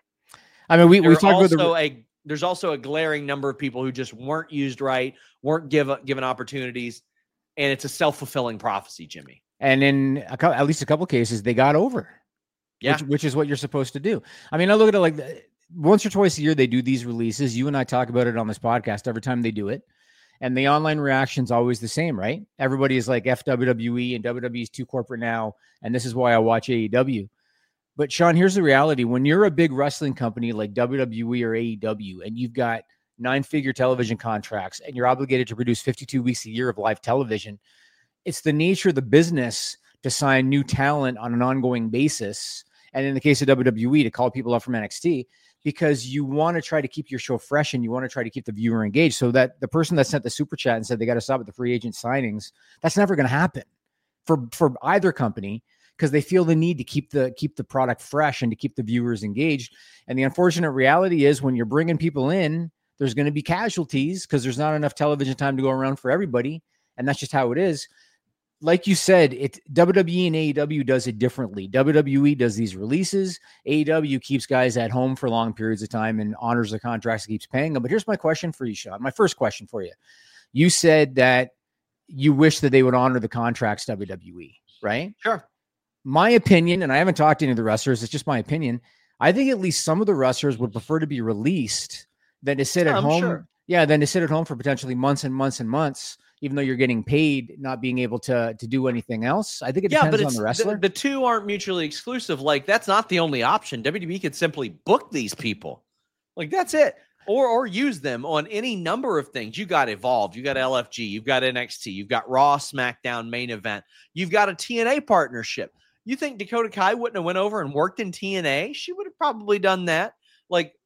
I mean, we we talked
also
about the
a there's also a glaring number of people who just weren't used right, weren't given given opportunities, and it's a self-fulfilling prophecy, Jimmy.
And in a, at least a couple cases, they got over.
Yeah,
which, which is what you're supposed to do. I mean, I look at it like once or twice a year they do these releases. You and I talk about it on this podcast every time they do it, and the online reaction's always the same, right? Everybody is like F W W E and W W E is too corporate now, and this is why I watch A E W. But Sean, here's the reality. When you're a big wrestling company like W W E or A E W, and you've got nine-figure television contracts, and you're obligated to produce fifty-two weeks a year of live television, it's the nature of the business to sign new talent on an ongoing basis. And in the case of W W E, to call people up from N X T, because you want to try to keep your show fresh and you want to try to keep the viewer engaged, so that the person that sent the super chat and said they got to stop at the free agent signings, that's never going to happen for, for either company, because they feel the need to keep the keep the product fresh and to keep the viewers engaged. And the unfortunate reality is when you're bringing people in, there's going to be casualties because there's not enough television time to go around for everybody. And that's just how it is. Like you said, it W W E and A E W does it differently. W W E does these releases. A E W keeps guys at home for long periods of time and honors the contracts and keeps paying them. But here's my question for you, Sean. My first question for you. You said that you wish that they would honor the contracts W W E, right?
Sure.
My opinion, and I haven't talked to any of the wrestlers, it's just my opinion. I think at least some of the wrestlers would prefer to be released than to sit
Yeah,
at
I'm
home.
sure.
Yeah, than to sit at home for potentially months and months and months, even though you're getting paid, not being able to to do anything else. I think it
Yeah,
depends
but
on
it's,
the wrestler.
the, the two aren't mutually exclusive. Like, that's not the only option. W W E could simply book these people. Like, that's it. Or or use them on any number of things. You got Evolved, you got L F G, you've got N X T, you've got Raw, SmackDown, Main Event. You've got a T N A partnership. You think Dakota Kai wouldn't have went over and worked in T N A? She would have probably done that. Like,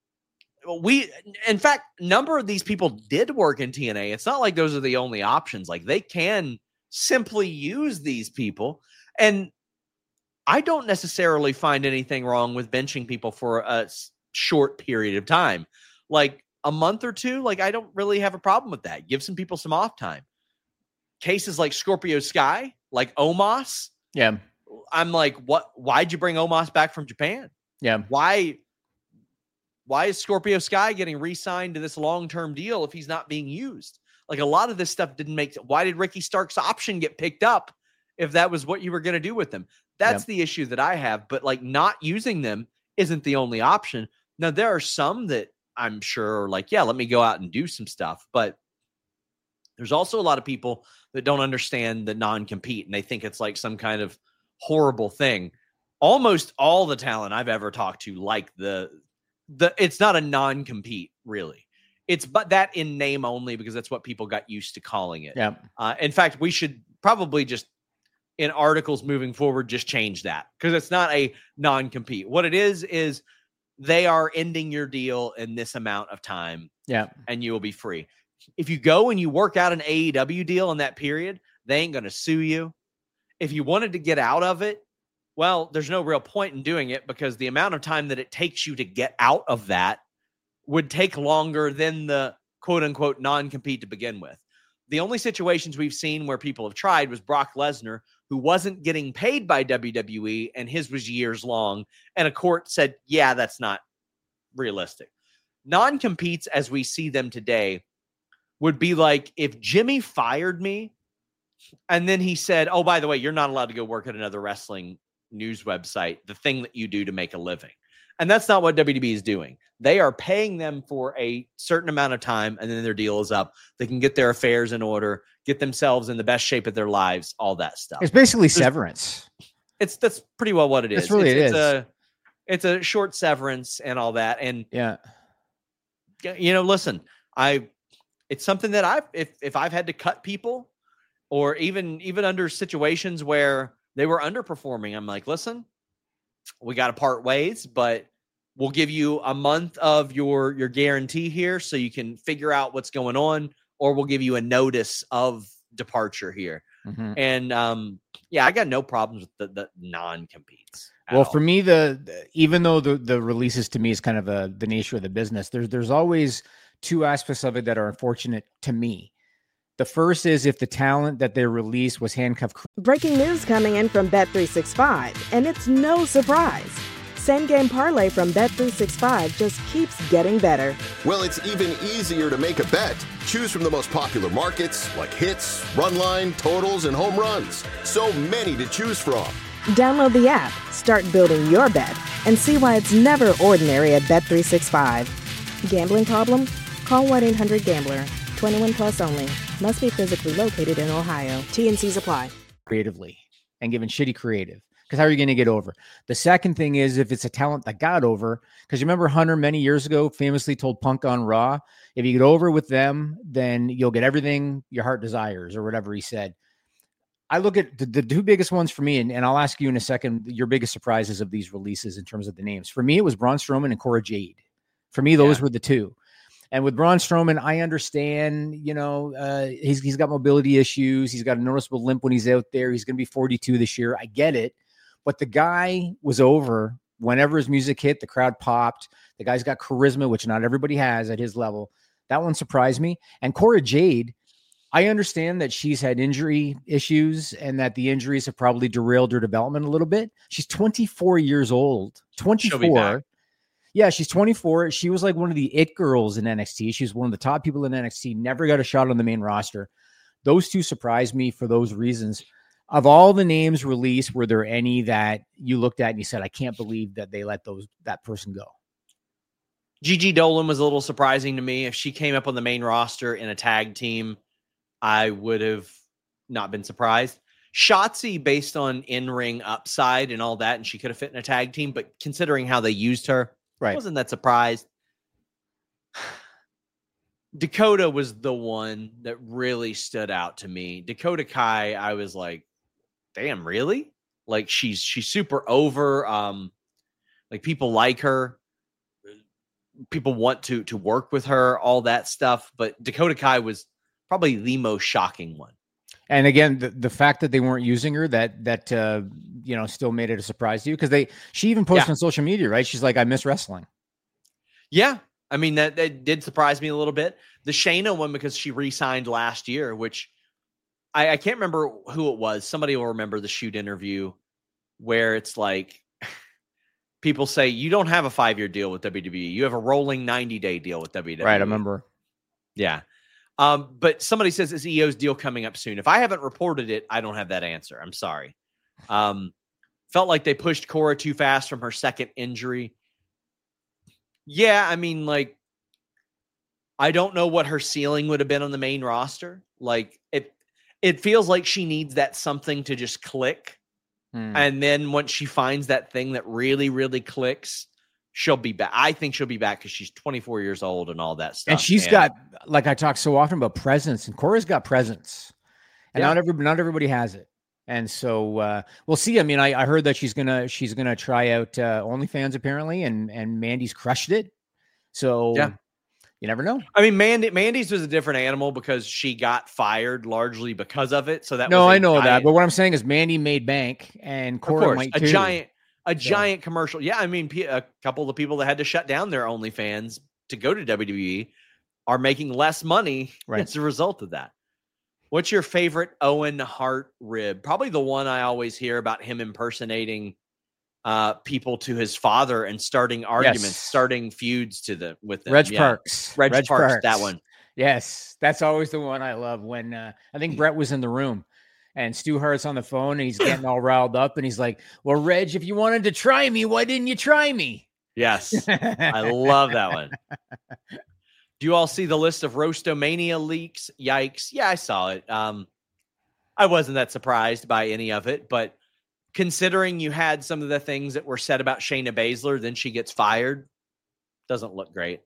we, in fact, a number of these people did work in T N A. It's not like those are the only options. Like, they can simply use these people. And I don't necessarily find anything wrong with benching people for a short period of time. Like a month or two, like I don't really have a problem with that. Give some people some off time. Cases like Scorpio Sky, like Omos.
Yeah.
I'm like, what? Why'd you bring Omos back from Japan?
Yeah.
Why? Why is Scorpio Sky getting re-signed to this long-term deal if he's not being used? Like a lot of this stuff didn't make. Why did Ricky Stark's option get picked up if that was what you were going to do with them? That's
Yep.
the issue that I have. But like not using them isn't the only option. Now there are some that I'm sure are like, yeah, let me go out and do some stuff. But there's also a lot of people that don't understand the non-compete and they think it's like some kind of horrible thing. Almost all the talent I've ever talked to, like the the it's not a non-compete really. It's but that in name only because that's what people got used to calling it.
Yeah.
Uh, in fact, we should probably just in articles moving forward just change that because it's not a non-compete. What it is is they are ending your deal in this amount of time.
Yeah.
And you will be free. If you go and you work out an A E W deal in that period, they ain't going to sue you. If you wanted to get out of it, well, there's no real point in doing it because the amount of time that it takes you to get out of that would take longer than the quote unquote non-compete to begin with. The only situations we've seen where people have tried was Brock Lesnar, who wasn't getting paid by W W E and his was years long. And a court said, yeah, that's not realistic. Non-competes as we see them today would be like if Jimmy fired me and then he said, oh, by the way, you're not allowed to go work at another wrestling news website, the thing that you do to make a living. And that's not what W W E is doing. They are paying them for a certain amount of time and then their deal is up. They can get their affairs in order, get themselves in the best shape of their lives, all that stuff.
It's basically
There's,
severance.
It's that's pretty well what it is.
That's really
it's,
it
it's
is.
a it's a short severance and all that. And
Yeah.
you know, listen, I it's something that I've if if I've had to cut people or even even under situations where they were underperforming, I'm like, listen, we got to part ways, but we'll give you a month of your your guarantee here so you can figure out what's going on, or we'll give you a notice of departure here.
Mhm.
And um, yeah, I got no problems with the, the non-competes. at
Well,
all.
for me, the, the even though the the releases to me is kind of a, the nature of the business, there's there's always two aspects of it that are unfortunate to me. The first is if the talent that they released was handcuffed.
Breaking news coming in from Bet three sixty-five, and it's no surprise. Same game parlay from Bet three sixty-five just keeps getting better.
Well, it's even easier to make a bet. Choose from the most popular markets like hits, run line, totals, and home runs. So many to choose from.
Download the app, start building your bet, and see why it's never ordinary at Bet three sixty-five. Gambling problem? Call one eight hundred gambler. twenty-one plus only. Must be physically located in Ohio. T and C's apply.
Creatively and given shitty creative. Because how are you going to get over? The second thing is if it's a talent that got over, because you remember Hunter many years ago famously told Punk on Raw, if you get over with them, then you'll get everything your heart desires, or whatever he said. I look at the, the two biggest ones for me, and, and I'll ask you in a second, your biggest surprises of these releases in terms of the names. For me, it was Braun Strowman and Cora Jade. For me, those yeah. were the two. And with Braun Strowman, I understand, you know, uh, he's, he's got mobility issues. He's got a noticeable limp when he's out there. He's going to be forty-two this year. I get it. But the guy was over. Whenever his music hit, the crowd popped. The guy's got charisma, which not everybody has at his level. That one surprised me. And Cora Jade, I understand that she's had injury issues and that the injuries have probably derailed her development a little bit. She's twenty-four years old. twenty-four. Yeah, she's twenty-four. She was like one of the it girls in N X T. She was one of the top people in N X T, never got a shot on the main roster. Those two surprised me for those reasons. Of all the names released, were there any that you looked at and you said, I can't believe that they let those that person go?
Gigi Dolan was a little surprising to me. If she came up on the main roster in a tag team, I would have not been surprised. Shotzi, based on in-ring upside and all that, and she could have fit in a tag team, but considering how they used her, right. I wasn't that surprised. Dakota was the one that really stood out to me. Dakota Kai, I was like, damn, really? Like she's she's super over. Um, like people like her. People want to to work with her, all that stuff. But Dakota Kai was probably the most shocking one.
And again, the, the fact that they weren't using her, that that uh, you know, still made it a surprise to you, because they she even posted yeah. on social media, right? She's like, I miss wrestling.
Yeah. I mean, that, that did surprise me a little bit. The Shayna one, because she re-signed last year, which I, I can't remember who it was. Somebody will remember the shoot interview where it's like people say, you don't have a five-year deal with W W E. You have a rolling ninety-day deal with W W E.
Right, I remember.
Yeah. Um, but somebody says, is E O's deal coming up soon? If I haven't reported it, I don't have that answer. I'm sorry. Um, felt like they pushed Cora too fast from her second injury. Yeah, I mean, like, I don't know what her ceiling would have been on the main roster. Like, it it feels like she needs that something to just click. Hmm. And then once she finds that thing that really, really clicks, she'll be back. I think she'll be back because she's twenty-four years old and all that stuff.
And she's and, got, like I talk so often about presence, and Cora's got presence. And yeah. not every, not everybody has it. And so uh, we'll see. I mean, I, I heard that she's gonna she's gonna try out uh, OnlyFans apparently, and and Mandy's crushed it. So yeah, you never know.
I mean, Mandy Mandy's was a different animal because she got fired largely because of it. So that
no,
was
I know
giant,
that. But what I'm saying is, Mandy made bank, and Cora
of course,
might
a
too.
giant a
so.
giant commercial. Yeah, I mean, a couple of the people that had to shut down their OnlyFans to go to W W E are making less money right. as a result of that. What's your favorite Owen Hart rib? Probably the one I always hear about him impersonating uh, people to his father and starting arguments, yes. starting feuds to the with them.
Reg
yeah.
Parks.
Reg,
Reg
Parks,
Parks,
that one.
Yes, that's always the one I love. When uh, I think Brett was in the room and Stu Hart's on the phone and he's getting all riled up and he's like, well, Reg, if you wanted to try me, why didn't you try me?
Yes, I love that one. Do you all see the list of Roastomania leaks? Yikes. Yeah, I saw it. Um, I wasn't that surprised by any of it, but considering you had some of the things that were said about Shayna Baszler, then she gets fired, doesn't look great.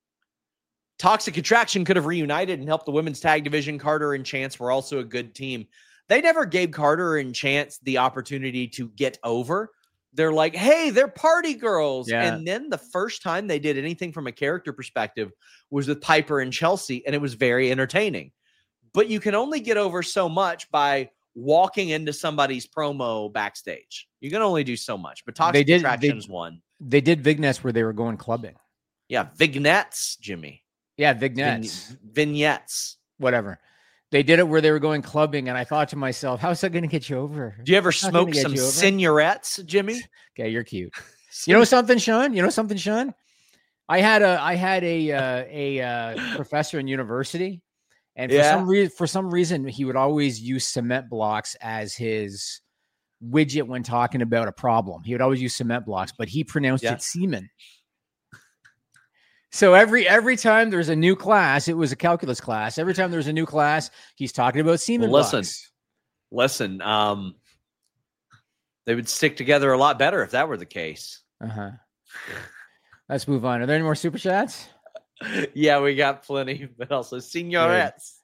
Toxic Attraction could have reunited and helped the women's tag division. Carter and Chance were also a good team. They never gave Carter and Chance the opportunity to get over. They're like, hey, they're party girls. Yeah. And then the first time they did anything from a character perspective was with Piper and Chelsea, and it was very entertaining. But you can only get over so much by walking into somebody's promo backstage. You can only do so much. But Toxic
they did,
Attraction's
they,
one.
They did vignettes where they were going clubbing.
Yeah, vignettes, Jimmy.
Yeah, vignettes.
Vin- vignettes.
Whatever. They did it where they were going clubbing, and I thought to myself, "How's that going to get you over?"
Do you ever
It's not gonna
smoke
get
some
you over.
signorettes, Jimmy?
Okay, you're cute. You know something, Sean? You know something, Sean? I had a I had a uh, a uh, professor in university, and for
Yeah.
some reason, for some reason, he would always use cement blocks as his widget when talking about a problem. He would always use cement blocks, but he pronounced
Yeah.
it semen. So every every time there's a new class, it was a calculus class. Every time there's a new class, he's talking about semen
Well, listen.
blocks.
Listen, um, they would stick together a lot better if that were the case.
Uh-huh. Let's move on. Are there any more super chats?
Yeah, we got plenty, but also signorettes.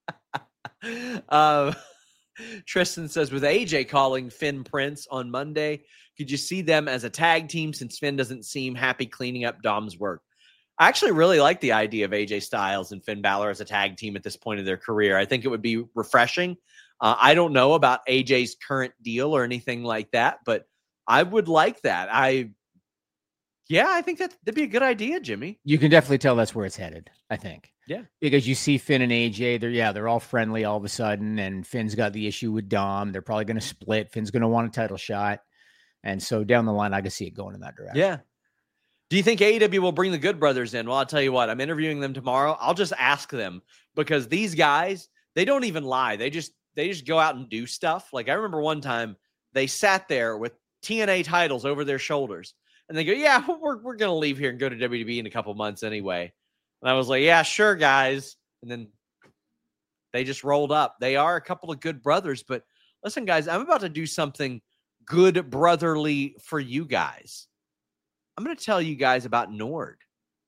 uh, Tristan says, with A J calling Finn Prince on Monday, could you see them as a tag team since Finn doesn't seem happy cleaning up Dom's work? I actually really like the idea of A J Styles and Finn Balor as a tag team at this point of their career. I think it would be refreshing. Uh, I don't know about A J's current deal or anything like that, but I would like that. I, yeah, I think that, that'd be a good idea, Jimmy.
You can definitely tell that's where it's headed, I think.
Yeah.
Because you see Finn and A J, they're yeah, they're all friendly all of a sudden, and Finn's got the issue with Dom. They're probably going to split. Finn's going to want a title shot. And so down the line, I can see it going in that direction.
Yeah. Do you think A E W will bring the Good Brothers in? Well, I'll tell you what, I'm interviewing them tomorrow. I'll just ask them because these guys, they don't even lie. They just, they just go out and do stuff. Like I remember one time they sat there with T N A titles over their shoulders and they go, yeah, we're, we're going to leave here and go to W W E in a couple months anyway. And I was like, yeah, sure, guys. And then they just rolled up. They are a couple of good brothers, but listen, guys, I'm about to do something good brotherly for you guys. I'm going to tell you guys about Nord,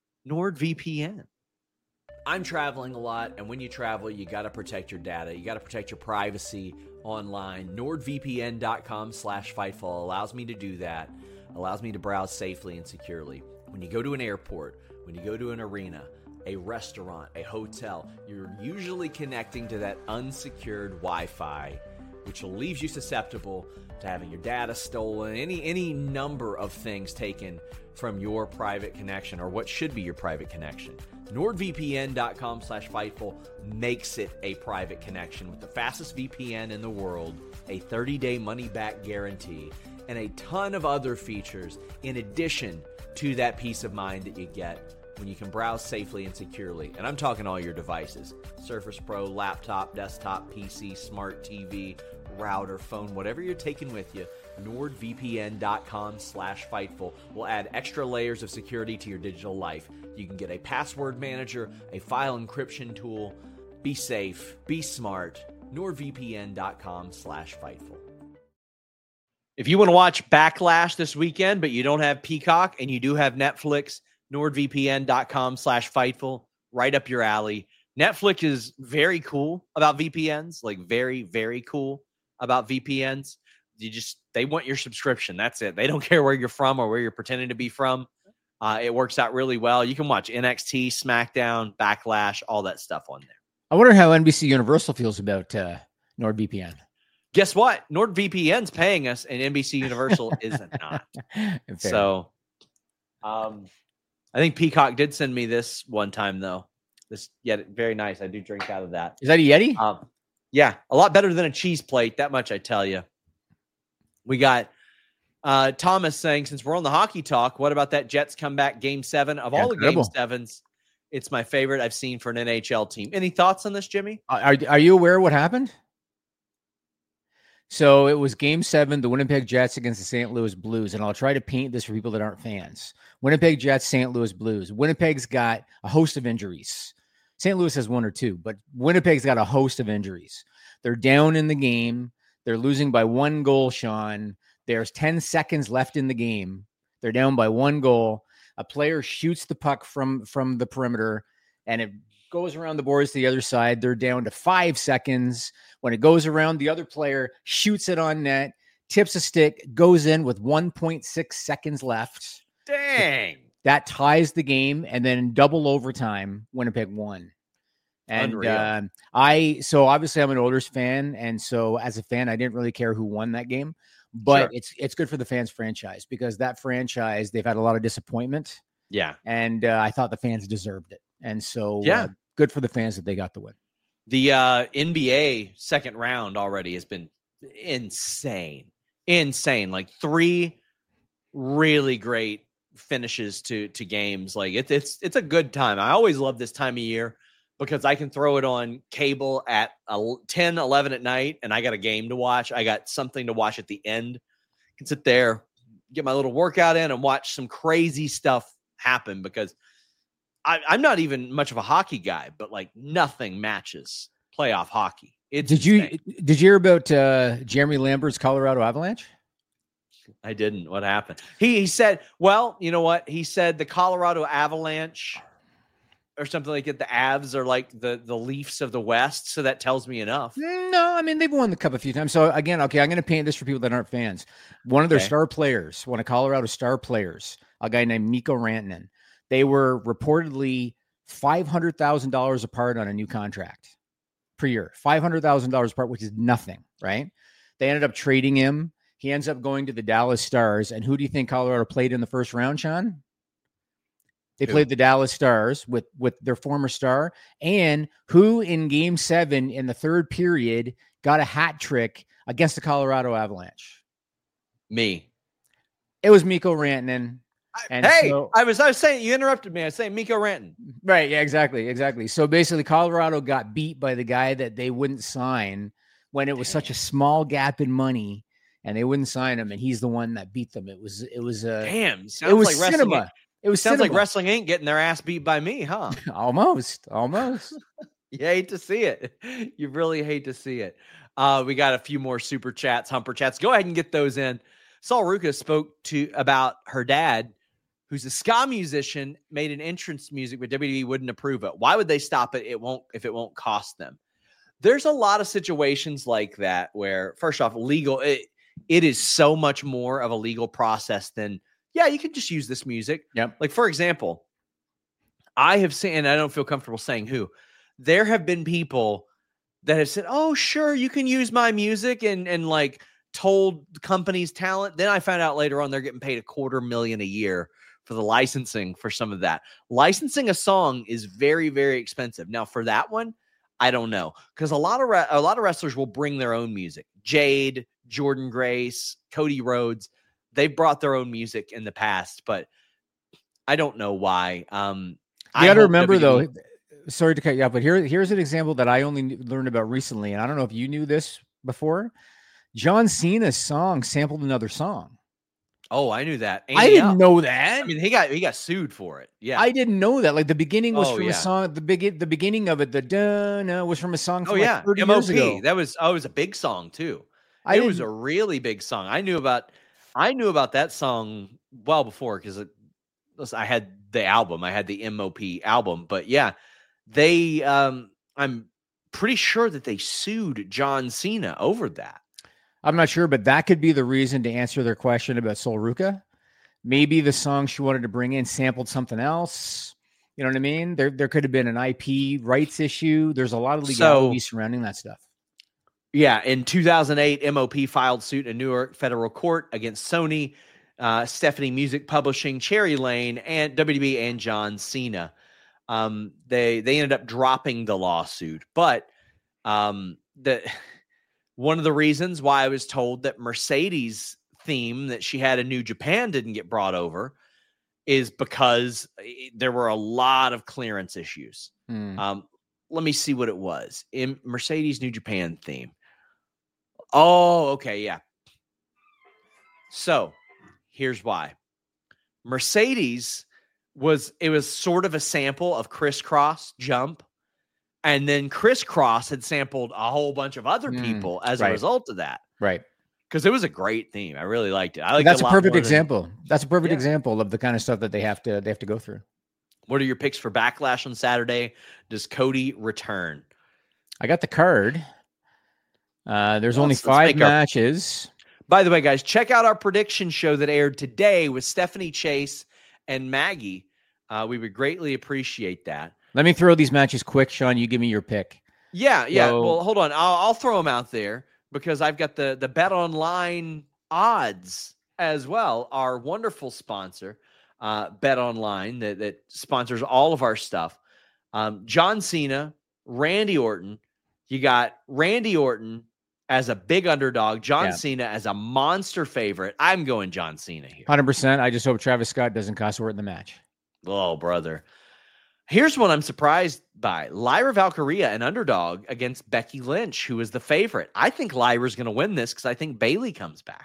NordVPN.
I'm traveling a lot, and when you travel, you got to protect your data. You got to protect your privacy online. NordVPN.com slash Fightful allows me to do that, allows me to browse safely and securely. When you go to an airport, when you go to an arena, a restaurant, a hotel, you're usually connecting to that unsecured Wi-Fi, which leaves you susceptible to having your data stolen, any any number of things taken from your private connection or what should be your private connection. NordVPN.com slash Fightful makes it a private connection with the fastest V P N in the world, a thirty-day money-back guarantee, and a ton of other features in addition to that peace of mind that you get when you can browse safely and securely. And I'm talking all your devices. Surface Pro, laptop, desktop, P C, smart T V, router, phone, whatever you're taking with you, NordVPN.com slash Fightful will add extra layers of security to your digital life. You can get a password manager, a file encryption tool. Be safe, be smart. NordVPN.com slash Fightful.
If you want to watch Backlash this weekend, but you don't have Peacock and you do have Netflix, NordVPN.com slash Fightful, right up your alley. Netflix is very cool about V P Ns, like very, very cool about V P Ns. You just, they want your subscription. That's it. They don't care where you're from or where you're pretending to be from. Uh, it works out really well. You can watch N X T, SmackDown, Backlash, all that stuff on there.
I wonder how N B C Universal feels about uh, NordVPN.
Guess what? NordVPN's paying us and N B C Universal isn't not.
Fair.
So um, I think Peacock did send me this one time, though. This, yeah, very nice. I do drink out of that.
Is that a Yeti?
Um, yeah, a lot better than a cheese plate. That much I tell you. We got uh, Thomas saying, since we're on the hockey talk, what about that Jets comeback game seven? Of all
Incredible.
the game sevens, it's my favorite I've seen for an N H L team. Any thoughts on this, Jimmy?
Are, are you aware of what happened? So it was game seven, the Winnipeg Jets against the Saint Louis Blues. And I'll try to paint this for people that aren't fans. Winnipeg Jets, Saint Louis Blues. Winnipeg's got a host of injuries. Saint Louis has one or two, but Winnipeg's got a host of injuries. They're down in the game. They're losing by one goal, Sean. There's ten seconds left in the game. They're down by one goal. A player shoots the puck from, from the perimeter, and it goes around the boards to the other side. They're down to five seconds. When it goes around, the other player shoots it on net, tips a stick, goes in with one point six seconds left.
Dang.
That ties the game, and then in double overtime, Winnipeg won. And uh, I, so obviously I'm an Oilers fan, and so as a fan, I didn't really care who won that game, but
Sure.
it's it's good for the fans franchise because that franchise, they've had a lot of disappointment,
Yeah.
and uh, I thought the fans deserved it, and so
Yeah.
uh, good for the fans that they got the win.
The uh, N B A second round already has been insane. Insane. Like three really great finishes to to games. Like it's it's it's a good time. I always love this time of year because I can throw it on cable at ten, eleven at night and I got a game to watch. I got something to watch at the end. I can sit there, get my little workout in and watch some crazy stuff happen because I, I'm not even much of a hockey guy, but like nothing matches playoff hockey. It's
did you
insane.
did you hear about uh, Jeremy Lambert's Colorado Avalanche?
I didn't. What happened? He he said, well, you know what? He said the Colorado Avalanche or something like that. The Avs are like the, the Leafs of the West. So that tells me enough.
No, I mean, they've won the cup a few times. So again, okay, I'm going to paint this for people that aren't fans. One of their
Okay.
star players, one of Colorado star players, a guy named Mikko Rantanen, they were reportedly five hundred thousand dollars apart on a new contract per year, five hundred thousand dollars apart, which is nothing, right? They ended up trading him. He ends up going to the Dallas Stars. And who do you think Colorado played in the first round, Sean? They
Who?
played the Dallas Stars with, with their former star. And who in game seven in the third period got a hat trick against the Colorado Avalanche?
Me.
It was Mikko Rantanen. And
hey,
so-
I was I was saying you interrupted me. I was saying Mikko Rantanen.
Right. Yeah, exactly. Exactly. So basically, Colorado got beat by the guy that they wouldn't sign when it was such a small gap in money, and they wouldn't sign him. And he's the one that beat them. It was, it was, uh,
Damn, sounds
it was
like wrestling.
cinema.
Ain't-
It was
sounds like
cinema.
wrestling ain't getting their ass beat by me, huh?
Almost, almost.
You hate to see it. You really hate to see it. Uh, we got a few more super chats, humper chats. Go ahead and get those in. Saul Ruka spoke to about her dad, who's a ska musician, made an entrance music, but W W E wouldn't approve it. Why would they stop it? It won't if it won't cost them. There's a lot of situations like that where, first off, legal. It, it is so much more of a legal process than yeah, you can just use this music.
Yep.
Like for example, I have seen, and I don't feel comfortable saying who. There have been people that have said, "Oh, sure, you can use my music," and and like told the company's talent. Then I found out later on they're getting paid a quarter million a year for the licensing for some of that. Licensing a song is very, very expensive. Now for that one, I don't know, because a lot of re- a lot of wrestlers will bring their own music. Jade, Jordan Grace, Cody Rhodes, they've brought their own music in the past, but I don't know why. Um,
You got to
hope
remember,
W W E
though, sorry to cut you off, but here, here's an example that I only knew- learned about recently. And I don't know if you knew this before. John Cena's song sampled another song.
Oh, I knew that.
I
Andy
didn't
Up.
know that.
I mean, he got he got sued for it. Yeah.
I didn't know that. Like the beginning was
Oh,
from
yeah.
a song. The big, the beginning of it, the dun was from a song
oh
from
yeah.
like thirty
M O
years
P.
ago.
That was oh, it was a big song too.
I
it was
didn't-
a really big song. I knew about I knew about that song well before because I had the album. I had the M O P album. But yeah, they um I'm pretty sure that they sued John Cena over that.
I'm not sure, but that could be the reason to answer their question about Sol Ruka. Maybe the song she wanted to bring in sampled something else. You know what I mean? There, there could have been an I P rights issue. There's a lot of legalities surrounding that stuff.
Yeah, in two thousand eight, M O P filed suit in Newark federal court against Sony, uh, Stephanie Music Publishing, Cherry Lane, and W W E and John Cena. Um, they they ended up dropping the lawsuit, but um, the one of the reasons why I was told that Mercedes' theme that she had in New Japan didn't get brought over is because there were a lot of clearance issues.
Hmm.
Um, let me see what it was in Mercedes New Japan theme. Oh, okay. Yeah. So here's why Mercedes was, it was sort of a sample of Crisscross Jump. And then Crisscross had sampled a whole bunch of other
Mm,
people as
right.
a result of that.
Right.
Because it was a great theme. I really liked it. I liked
That's
it
a
lot
perfect
more than-
example. That's a perfect
Yeah.
example of the kind of stuff that they have to, they have to go through.
What are your picks for Backlash on Saturday? Does Cody return?
I got the card. Uh, there's
Well,
only
let's- let's
five
make our-
matches.
By the way, guys, check out our prediction show that aired today with Stephanie Chase and Maggie. Uh, we would greatly appreciate that.
Let me throw these matches quick, Sean. You give me your pick.
Yeah, yeah.
So-
well, hold on. I'll, I'll throw them out there because I've got the the Bet Online odds as well. Our wonderful sponsor, uh, Bet Online, that that sponsors all of our stuff. Um, John Cena, Randy Orton, You got Randy Orton as a big underdog, John
Yeah.
Cena as a monster favorite. I'm going John Cena here.
one hundred percent. I just hope Travis Scott doesn't cost Orton the match.
Oh, brother. Here's what I'm surprised by. Lyra Valkyria, an underdog against Becky Lynch, who is the favorite. I think Lyra's going to win this because I think Bayley comes back.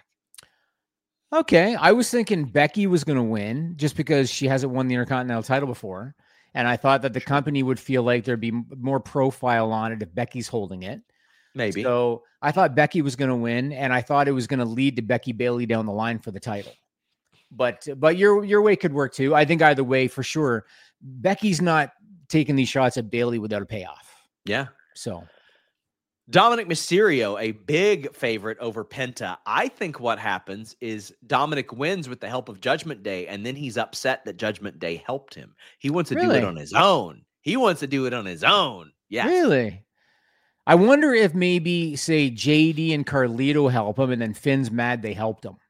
Okay. I was thinking Becky was going to win just because she hasn't won the Intercontinental title before. And I thought that the company would feel like there'd be more profile on it if Becky's holding it.
Maybe.
So I thought Becky was going to win, and I thought it was going to lead to Becky Bayley down the line for the title. But but your your way could work too. I think either way, for sure, Becky's not taking these shots at Bayley without a payoff.
Yeah.
So
Dominic Mysterio, a big favorite over Penta. I think what happens is Dominic wins with the help of Judgment Day, and then he's upset that Judgment Day helped him. He wants to
Really?
do it on his own. He wants to do it on his own. Yes.
Really? I wonder if maybe, say, J D and Carlito help him, and then Finn's mad they helped him.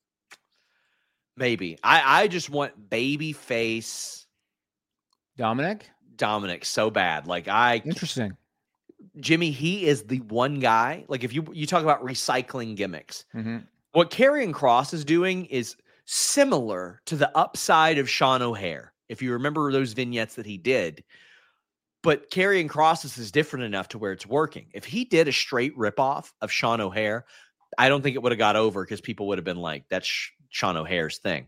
Maybe. I, I just want baby face
Dominic?
Dominic so bad. Like I
Interesting.
Jimmy, he is the one guy. Like if you you talk about recycling gimmicks,
Mm-hmm.
what Karrion Kross is doing is similar to the upside of Sean O'Hare. If you remember those vignettes that he did, but Karrion Kross is different enough to where it's working. If he did a straight ripoff of Sean O'Hare, I don't think it would have got over because people would have been like, "That's Sean O'Hare's thing."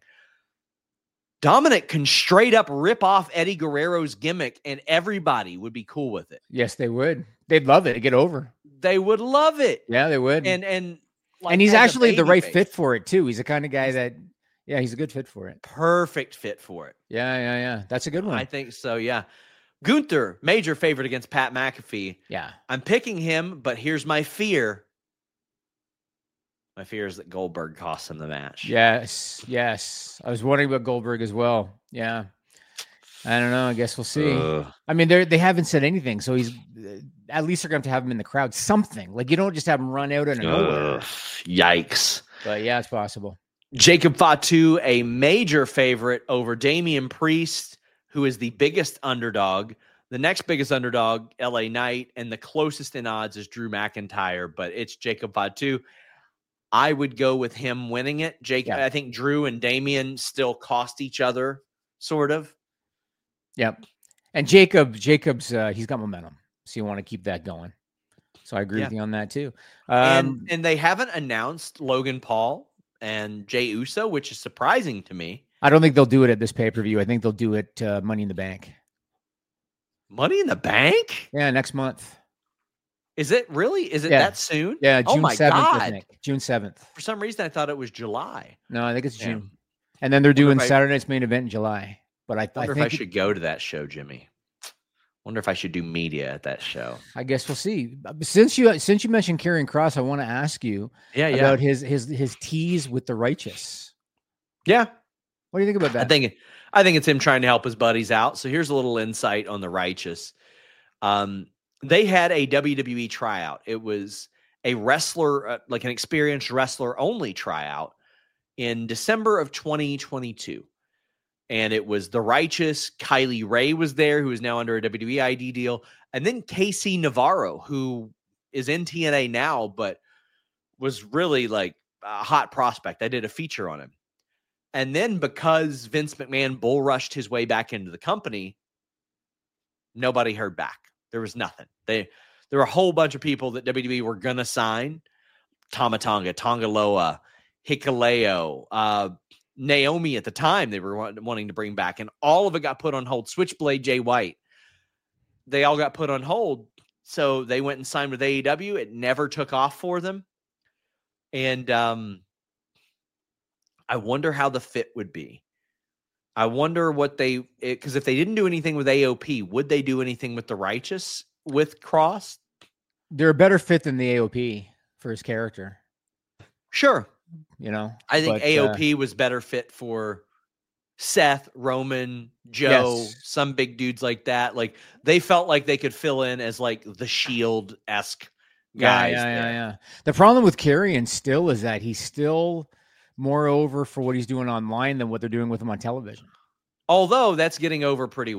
Dominic can straight up rip off Eddie Guerrero's gimmick, and everybody would be cool with it.
Yes, they would. They'd love it. It'd get over.
They would love it.
Yeah, they would.
And and like
and he's
as a
actually the
babyface,
right fit for it too. He's the kind of guy that, yeah, he's a good fit for it.
Perfect fit for it.
Yeah, yeah, yeah. That's a good one.
I think so. Yeah. Gunther, major favorite against Pat McAfee.
yeah.
I'm picking him, but here's my fear. My fear is that Goldberg costs him the match.
Yes, yes. I was wondering about Goldberg as well. Yeah. I don't know. I guess we'll see.
Ugh.
I mean, they they haven't said anything, so he's at least they're going to have him in the crowd. Something like you don't just have him run out of nowhere.
Ugh. Yikes.
But yeah, it's possible.
Jacob Fatu, a major favorite over Damian Priest, who is the biggest underdog. The next biggest underdog, L A Knight, and the closest in odds is Drew McIntyre, but it's Jacob Fatu. I would go with him winning it. Jake,
Yeah.
I think Drew and Damian still cost each other, sort of.
Yep. And Jacob, Jacob's uh, he's got momentum, so you want to keep that going. So I agree
Yeah.
with you on that too.
And
Um,
and they haven't announced Logan Paul and Jey Uso, which is surprising to me.
I don't think they'll do it at this pay per view. I think they'll do it uh, Money in the Bank.
Money in the Bank?
Yeah, next month.
Is it really? Is it
Yeah.
that soon?
Yeah,
Oh
June
my
seventh. I
God.
think June seventh.
For some reason, I thought it was July.
No, I think it's
Yeah.
June. And then they're doing
if I-
Saturday night's main event in July. But I, I
Wonder
think
if I should go to that show, Jimmy. Wonder if I should do media at that show.
I guess we'll see. But Since you since you mentioned Karrion Kross, I want to ask you
Yeah, yeah,
about his his his tease with the Righteous.
yeah.
What do you think about that?
I think I think it's him trying to help his buddies out. So here's a little insight on the Righteous. Um, they had a W W E tryout. It was a wrestler, uh, like an experienced wrestler only tryout in December of twenty twenty-two. And it was the Righteous. Kylie Ray was there, who is now under a W W E I D deal. And then K C Navarro, who is in T N A now, but was really like a hot prospect. I did a feature on him. And then because Vince McMahon bull rushed his way back into the company, nobody heard back. There was nothing. They there were a whole bunch of people that W W E were gonna sign. Tama Tonga, Tonga Loa, Hikuleo, uh, Naomi at the time they were want- wanting to bring back, and all of it got put on hold. Switchblade Jay White, they all got put on hold. So they went and signed with A E W. It never took off for them. And um, I wonder how the fit would be. I wonder what they, because if they didn't do anything with A O P, would they do anything with the Righteous with Cross?
They're a better fit than the A O P for his character.
Sure.
You know,
I think
but,
A O
uh,
P was better fit for Seth, Roman, Joe,
Yes.
some big dudes like that. Like they felt like they could fill in as like the Shield-esque guys.
Yeah, yeah,
there.
yeah, yeah. The problem with Karrion still is that he's still more over for what he's doing online than what they're doing with him on television.
Although that's getting over pretty well.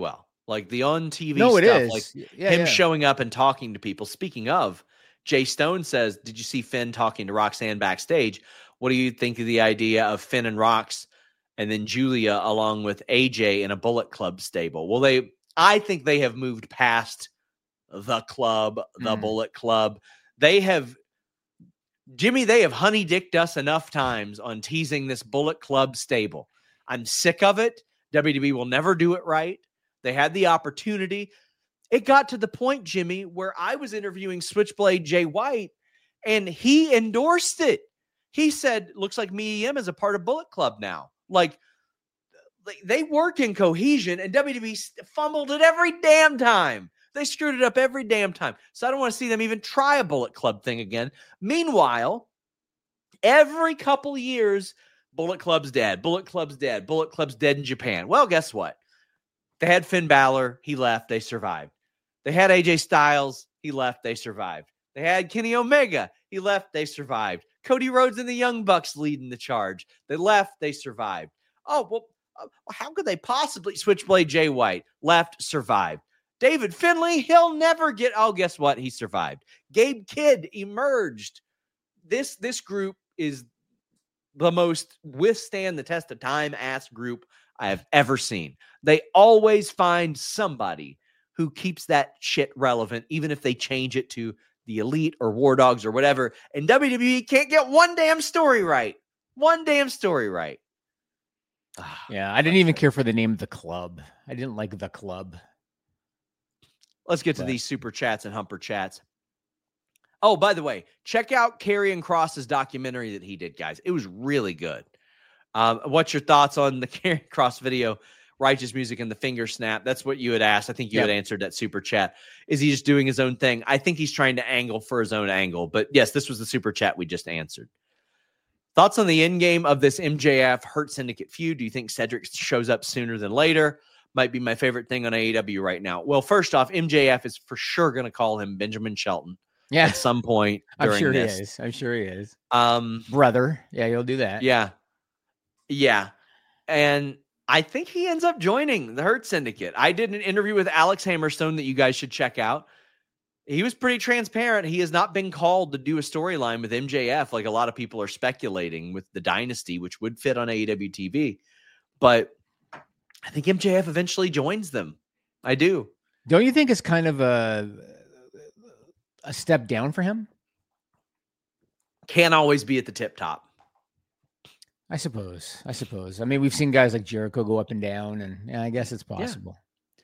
like the on T V
No, it
stuff,
is.
like
Yeah,
him
yeah.
showing up and talking to people. Speaking of, Jay Stone says, did you see Finn talking to Roxanne backstage? What do you think of the idea of Finn and Rox and then Julia along with A J in a Bullet Club stable? Well, they, I think they have moved past the club, the
Mm.
Bullet Club. They have, Jimmy, they have honey dicked us enough times on teasing this Bullet Club stable. I'm sick of it. W W E will never do it right. They had the opportunity. It got to the point, Jimmy, where I was interviewing Switchblade Jay White, and he endorsed it. He said, looks like Me E M is a part of Bullet Club now. Like, like they work in cohesion, and W W E fumbled it every damn time. They screwed it up every damn time. So I don't want to see them even try a Bullet Club thing again. Meanwhile, every couple years, Bullet Club's dead. Bullet Club's dead. Bullet Club's dead in Japan. Well, guess what? They had Finn Balor. He left. They survived. They had A J Styles. He left. They survived. They had Kenny Omega. He left. They survived. Cody Rhodes and the Young Bucks leading the charge. They left. They survived. Oh, well, uh, how could they possibly? Switchblade Jay White left, survived. David Finlay, he'll never get. Oh, guess what? He survived. Gabe Kidd emerged. This, this group is the most withstand the test of time ass group I have ever seen. They always find somebody who keeps that shit relevant, even if they change it to the Elite or War Dogs or whatever. And W W E can't get one damn story right. One damn story right.
Yeah, I didn't even care for the name of the club. I didn't like the club.
Let's get to
But-
these super chats and humper chats. Oh, by the way, check out Karrion Kross's documentary that he did, guys. It was really good. Um, what's your thoughts on the Karrion Kross video, Righteous Music and the Finger Snap? That's what you had asked. I think you
Yep.
had answered that super chat. Is he just doing his own thing? I think he's trying to angle for his own angle. But yes, this was the super chat we just answered. Thoughts on the end game of this M J F Hurt Syndicate feud? Do you think Cedric shows up sooner than later? Might be my favorite thing on A E W right now. Well, first off, M J F is for sure going to call him Benjamin Shelton
Yeah,
at some point
I'm
during
sure
this.
he is. I'm sure he is.
Um,
Brother. Yeah, you'll do that.
yeah. Yeah. And I think he ends up joining the Hurt Syndicate. I did an interview with Alex Hammerstone that you guys should check out. He was pretty transparent. He has not been called to do a storyline with M J F like a lot of people are speculating with the Dynasty, which would fit on A E W T V. But I think M J F eventually joins them. I do.
Don't you think it's kind of a a step down for him?
Can't always be at the tip top.
I suppose. I suppose. I mean, we've seen guys like Jericho go up and down, and yeah, I guess it's possible.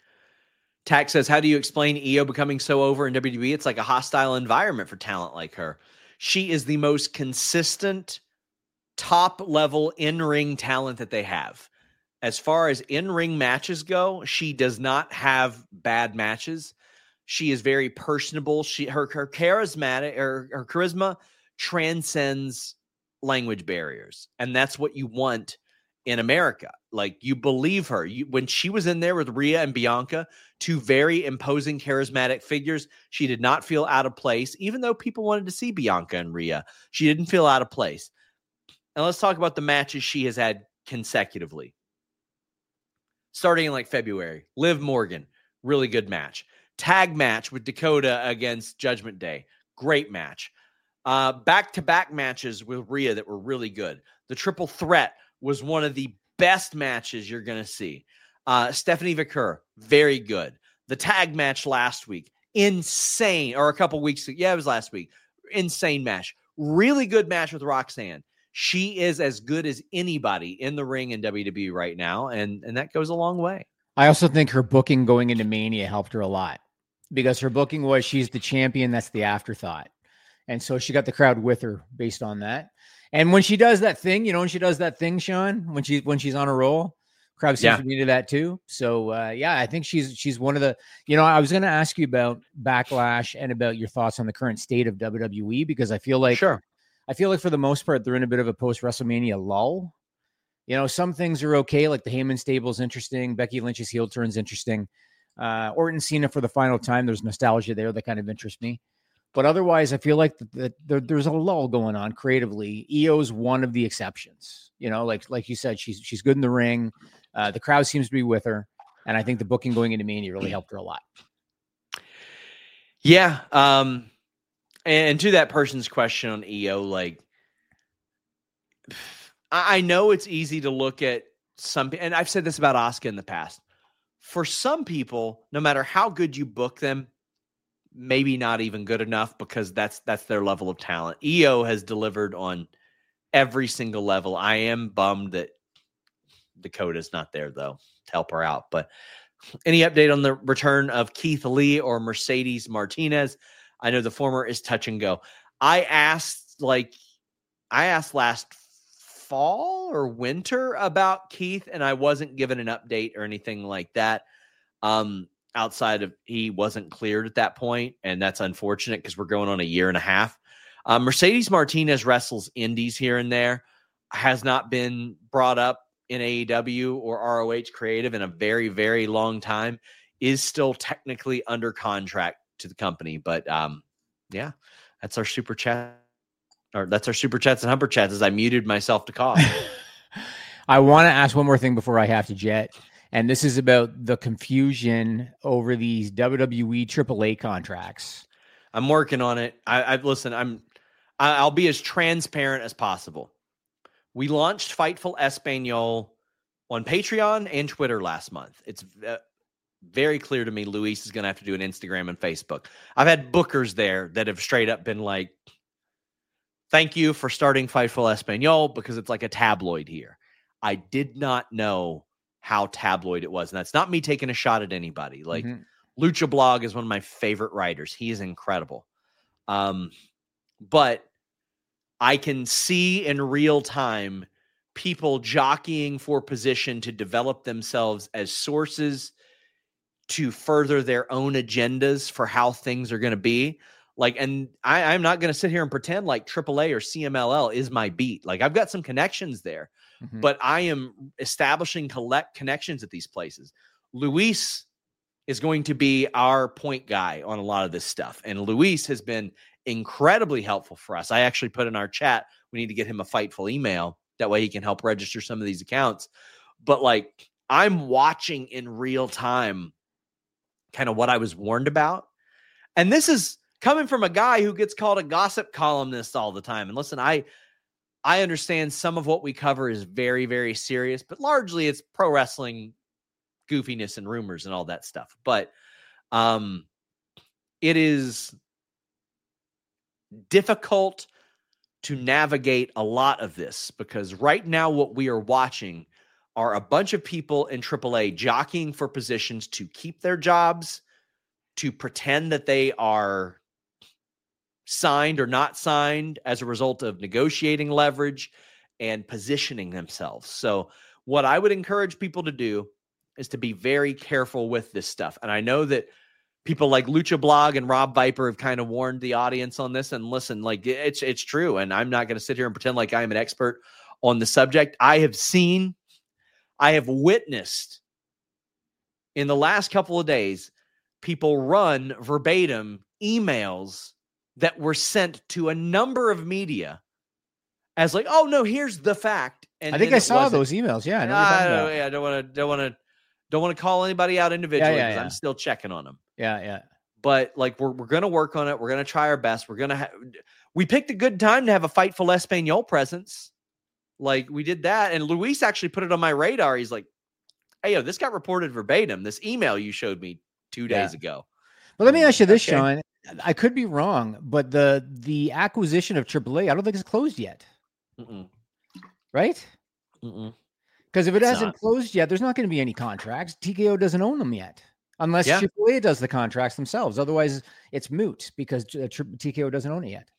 Tack says, how do you explain E O becoming so over in W W E? It's like a hostile environment for talent like her. She is the most consistent, top-level in-ring talent that they have. As far as in-ring matches go, she does not have bad matches. She is very personable. She her, her charismatic or her charisma transcends language barriers, and that's what you want in America. Like, you believe her. You, when she was in there with Rhea and Bianca, two very imposing, charismatic figures, she did not feel out of place, even though people wanted to see Bianca and Rhea. She didn't feel out of place. And let's talk about the matches she has had consecutively. Starting in like February, Liv Morgan, really good match. Tag match with Dakota against Judgment Day, great match. Uh, back-to-back matches with Rhea that were really good. The triple threat was one of the best matches you're going to see. Uh, Stephanie Vaquer, very good. The tag match last week, insane. Or a couple weeks ago. Yeah, it was last week. Insane match. Really good match with Roxanne. She is as good as anybody in the ring in W W E right now, and, and that goes a long way.
I also think her booking going into Mania helped her a lot, because her booking was she's the champion. That's the afterthought. And so she got the crowd with her based on that. And when she does that thing, you know, when she does that thing, Sean, when she's when she's on a roll, crowd seems
Yeah.
to be into that too. So uh, yeah, I think she's she's one of the. You know, I was going to ask you about Backlash and about your thoughts on the current state of W W E, because I feel like
Sure.
I feel like for the most part they're in a bit of a post WrestleMania lull. You know, some things are okay, like the Heyman stable's interesting, Becky Lynch's heel turn's interesting, uh, Orton Cena for the final time. There's nostalgia there that kind of interests me. But otherwise, I feel like the, the, the, there's a lull going on creatively. E O's one of the exceptions. You know, like like you said, she's she's good in the ring. Uh, the crowd seems to be with her. And I think the booking going into Mania really helped her a lot.
Yeah. Um, and to that person's question on E O, like, I I know it's easy to look at some, and I've said this about Asuka in the past. For some people, no matter how good you book them, maybe not even good enough because that's that's their level of talent. E O has delivered on every single level. I am bummed that Dakota's not there, though, to help her out. But any update on the return of Keith Lee or Mercedes Martinez? I know the former is touch and go. I asked, like, I asked last fall or winter about Keith, and I wasn't given an update or anything like that. Um, outside of he wasn't cleared at that point, and that's unfortunate because we're going on a year and a half. Uh, Mercedes Martinez wrestles indies here and there, has not been brought up in A E W or R O H Creative in a very, very long time, is still technically under contract to the company. But um, yeah, that's our super chat. Or that's our super chats and humper chats as I muted myself to cough.
I want to ask one more thing before I have to jet. And this is about the confusion over these W W E triple A contracts.
I'm working on it. I, I listen, I'm, I, I'll be as transparent as possible. We launched Fightful Espanol on Patreon and Twitter last month. It's uh, very clear to me Luis is going to have to do an Instagram and Facebook. I've had bookers there that have straight up been like, thank you for starting Fightful Espanol because it's like a tabloid here. I did not know how tabloid it was. And that's not me taking a shot at anybody. Like mm-hmm. Lucha Blog is one of my favorite writers. He is incredible. Um, but I can see in real time people jockeying for position to develop themselves as sources to further their own agendas for how things are going to be. Like, and I, I'm not going to sit here and pretend like triple A or C M L L is my beat. Like, I've got some connections there, mm-hmm. but I am establishing collect connections at these places. Luis is going to be our point guy on a lot of this stuff. And Luis has been incredibly helpful for us. I actually put in our chat, we need to get him a Fightful email. That way he can help register some of these accounts. But like, I'm watching in real time kind of what I was warned about. And this is coming from a guy who gets called a gossip columnist all the time. And listen, I I understand some of what we cover is very, very serious, but largely it's pro wrestling goofiness and rumors and all that stuff. But um, it is difficult to navigate a lot of this because right now what we are watching are a bunch of people in triple A jockeying for positions to keep their jobs, to pretend that they are signed or not signed as a result of negotiating leverage and positioning themselves. So what I would encourage people to do is to be very careful with this stuff. And I know that people like Lucha Blog and Rob Viper have kind of warned the audience on this. And listen, like it's it's true. And I'm not going to sit here and pretend like I'm an expert on the subject. I have seen, I have witnessed in the last couple of days, people run verbatim emails that were sent to a number of media as like, oh no, here's the fact. And
I think I saw those emails. Yeah. I, know
I, don't, yeah, I don't want to, don't want to, don't want to call anybody out individually because yeah, yeah, yeah. I'm still checking on them.
Yeah. Yeah.
But like, we're, we're going to work on it. We're going to try our best. We're going to have, we picked a good time to have a Fightful Espanol presence. Like we did that. And Luis actually put it on my radar. He's like, hey, yo, this got reported verbatim. This email you showed me two days yeah. ago.
Well, let me ask you this, okay. Sean. I could be wrong, but the the acquisition of triple A, I don't think it's closed yet. Mm-mm. Right? Because if it it's hasn't not. closed yet, there's not going to be any contracts. T K O doesn't own them yet, unless yeah. triple A does the contracts themselves. Otherwise, it's moot because T K O doesn't own it yet.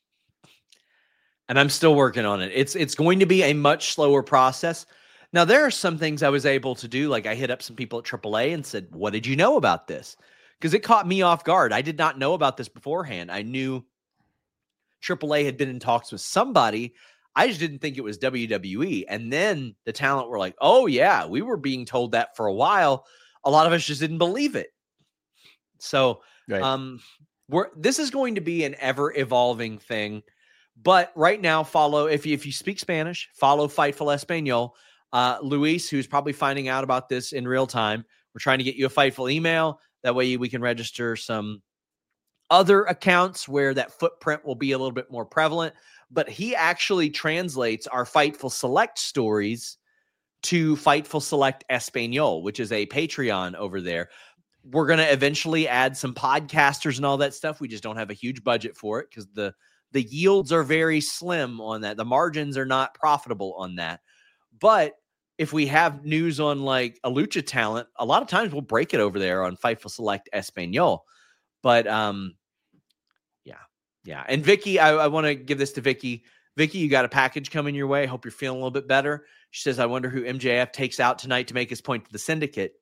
And I'm still working on it. It's it's going to be a much slower process. Now, there are some things I was able to do. Like I hit up some people at triple A and said, what did you know about this? Because it caught me off guard. I did not know about this beforehand. I knew triple A had been in talks with somebody. I just didn't think it was W W E. And then the talent were like, oh, yeah, we were being told that for a while. A lot of us just didn't believe it. So right. um, we're this is going to be an ever-evolving thing. But right now, follow, if you, if you speak Spanish, follow Fightful Espanol. Uh, Luis, who's probably finding out about this in real time, We're trying to get you a Fightful email. That way we can register some other accounts where that footprint will be a little bit more prevalent. But he actually translates our Fightful Select stories to Fightful Select Espanol, which is a Patreon over there. We're going to eventually add some podcasters and all that stuff. We just don't have a huge budget for it because the, the yields are very slim on that. The margins are not profitable on that. But if we have news on like a lucha talent, a lot of times we'll break it over there on Fightful Select Espanol. But um, yeah, yeah. And Vicky, I, I want to give this to Vicky. Vicky, you got a package coming your way. Hope you're feeling a little bit better. She says, I wonder who M J F takes out tonight to make his point to the syndicate.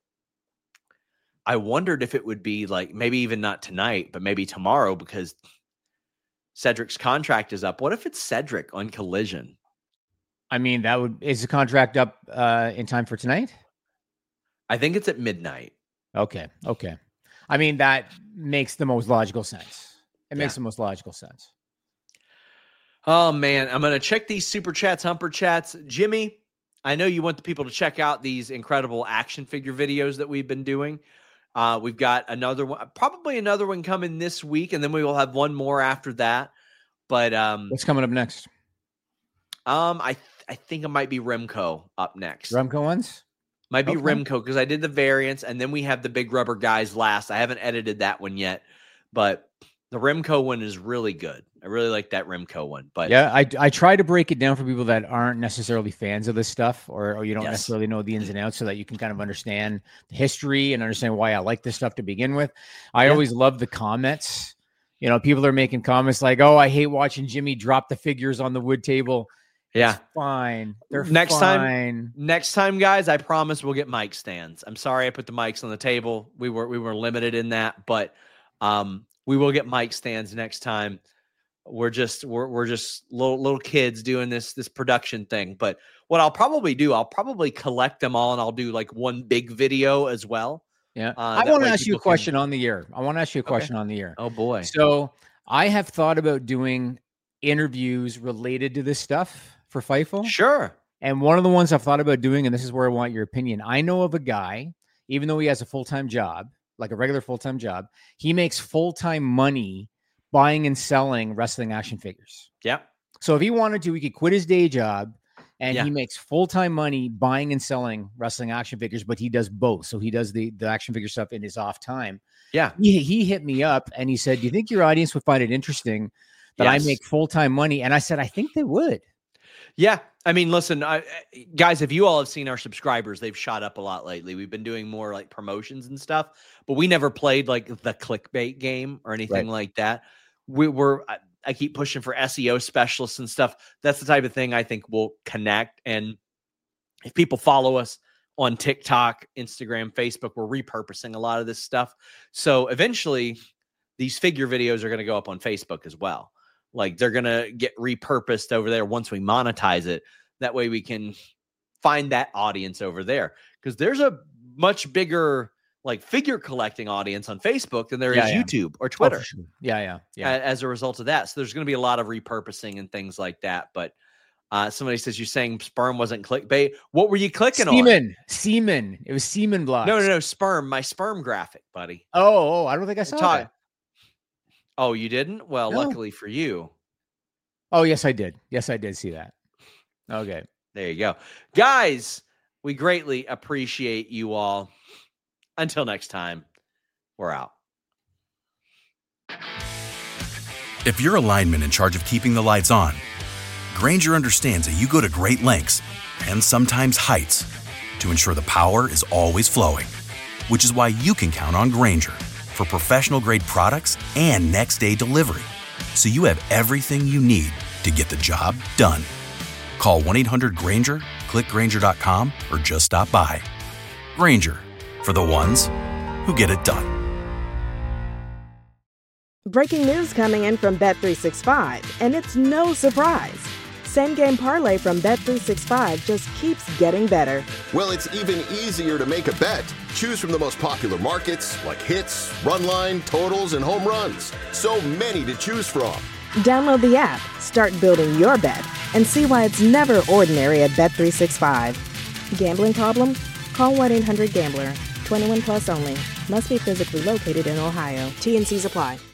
I wondered if it would be like maybe even not tonight, but maybe tomorrow because Cedric's contract is up. What if it's Cedric on Collision?
I mean, that would is the contract up uh, in time for tonight?
I think it's at midnight.
Okay. Okay. I mean, that makes the most logical sense. It makes
Yeah.
the most logical sense.
Oh, man. I'm going to check these super chats, humper chats. Jimmy, I know you want the people to check out these incredible action figure videos that we've been doing. Uh, we've got another one, probably another one coming this week, and then we will have one more after that. But um,
What's coming up next?
um, I th- I think it might be Remco up next.
Remco ones?
Might be
Okay.
Remco because I did the variants, and then we have the big rubber guys last. I haven't edited that one yet, but the Remco one is really good. I really like that Remco one. But
Yeah, I, I try to break it down for people that aren't necessarily fans of this stuff or, or you don't
Yes.
necessarily know the ins and outs so that you can kind of understand the history and understand why I like this stuff to begin with. I
Yeah.
always love the comments. You know, people are making comments like, oh, I hate watching Jimmy drop the figures on the wood table.
yeah.
It's fine. They're
Next time-
fine.
Next time, guys, I promise we'll get mic stands. I'm sorry I put the mics on the table. We were we were limited in that, but um, we will get mic stands next time. We're just we're we're just little little kids doing this this production thing. But what I'll probably do, I'll probably collect them all and I'll do like one big video as well.
Yeah.
Uh,
I
that
want to
way
ask you a
people can-
question on the air. I want to ask you a
Okay.
question on the air.
Oh boy.
So I have thought about doing interviews related to this stuff for Fightful.
Sure.
And one of the ones I've thought about doing, and this is where I want your opinion. I know of a guy, even though he has a full-time job, like a regular full-time job, he makes full-time money buying and selling wrestling action figures.
Yeah.
So if he wanted to, he could quit his day job and
Yeah.
he makes full-time money buying and selling wrestling action figures, but he does both. So he does the, the action figure stuff in his off time.
Yeah.
He, he hit me up and he said, do you think your audience would find it interesting that
Yes.
I make full-time money? And I said, I think they would.
Yeah. I mean, listen, I, guys, if you all have seen our subscribers, they've shot up a lot lately. We've been doing more like promotions and stuff, but we never played like the clickbait game or anything
Right.
like that. We were, I, I keep pushing for S E O specialists and stuff. That's the type of thing I think will connect. And if people follow us on TikTok, Instagram, Facebook, we're repurposing a lot of this stuff. So eventually these figure videos are going to go up on Facebook as well. Like they're going to get repurposed over there once we monetize it. That way we can find that audience over there. Because there's a much bigger like figure collecting audience on Facebook than there is
Yeah, yeah.
YouTube or
Oh,
Twitter
for sure. Yeah, yeah, yeah.
a- as a result of that. So there's going to be a lot of repurposing and things like that. But uh, somebody says you're saying sperm wasn't clickbait. What were you clicking on?
Semen, semen. It was semen blocks.
No, no, no. Sperm. My sperm graphic, buddy.
Oh, oh, I don't think I saw
Talk-
that.
Oh, you didn't? Well,
No.
luckily for you.
Oh, yes, I did. Yes, I did see that. Okay.
There you go. Guys, we greatly appreciate you all. Until next time, we're out.
If you're a lineman in charge of keeping the lights on, Grainger understands that you go to great lengths and sometimes heights to ensure the power is always flowing, which is why you can count on Grainger for professional-grade products and next-day delivery, so you have everything you need to get the job done. Call one eight hundred Grainger, click Grainger dot com, or just stop by. Grainger, for the ones who get it done.
Breaking news coming in from Bet three sixty-five, and it's no surprise. Same Game Parlay from Bet three sixty-five just keeps getting better.
Well, it's even easier to make a bet. Choose from the most popular markets like hits, run line, totals, and home runs. So many to choose from.
Download the app, start building your bet, and see why it's never ordinary at Bet three sixty-five. Gambling problem? Call one eight hundred gambler. twenty-one plus only. Must be physically located in Ohio. T and C's apply.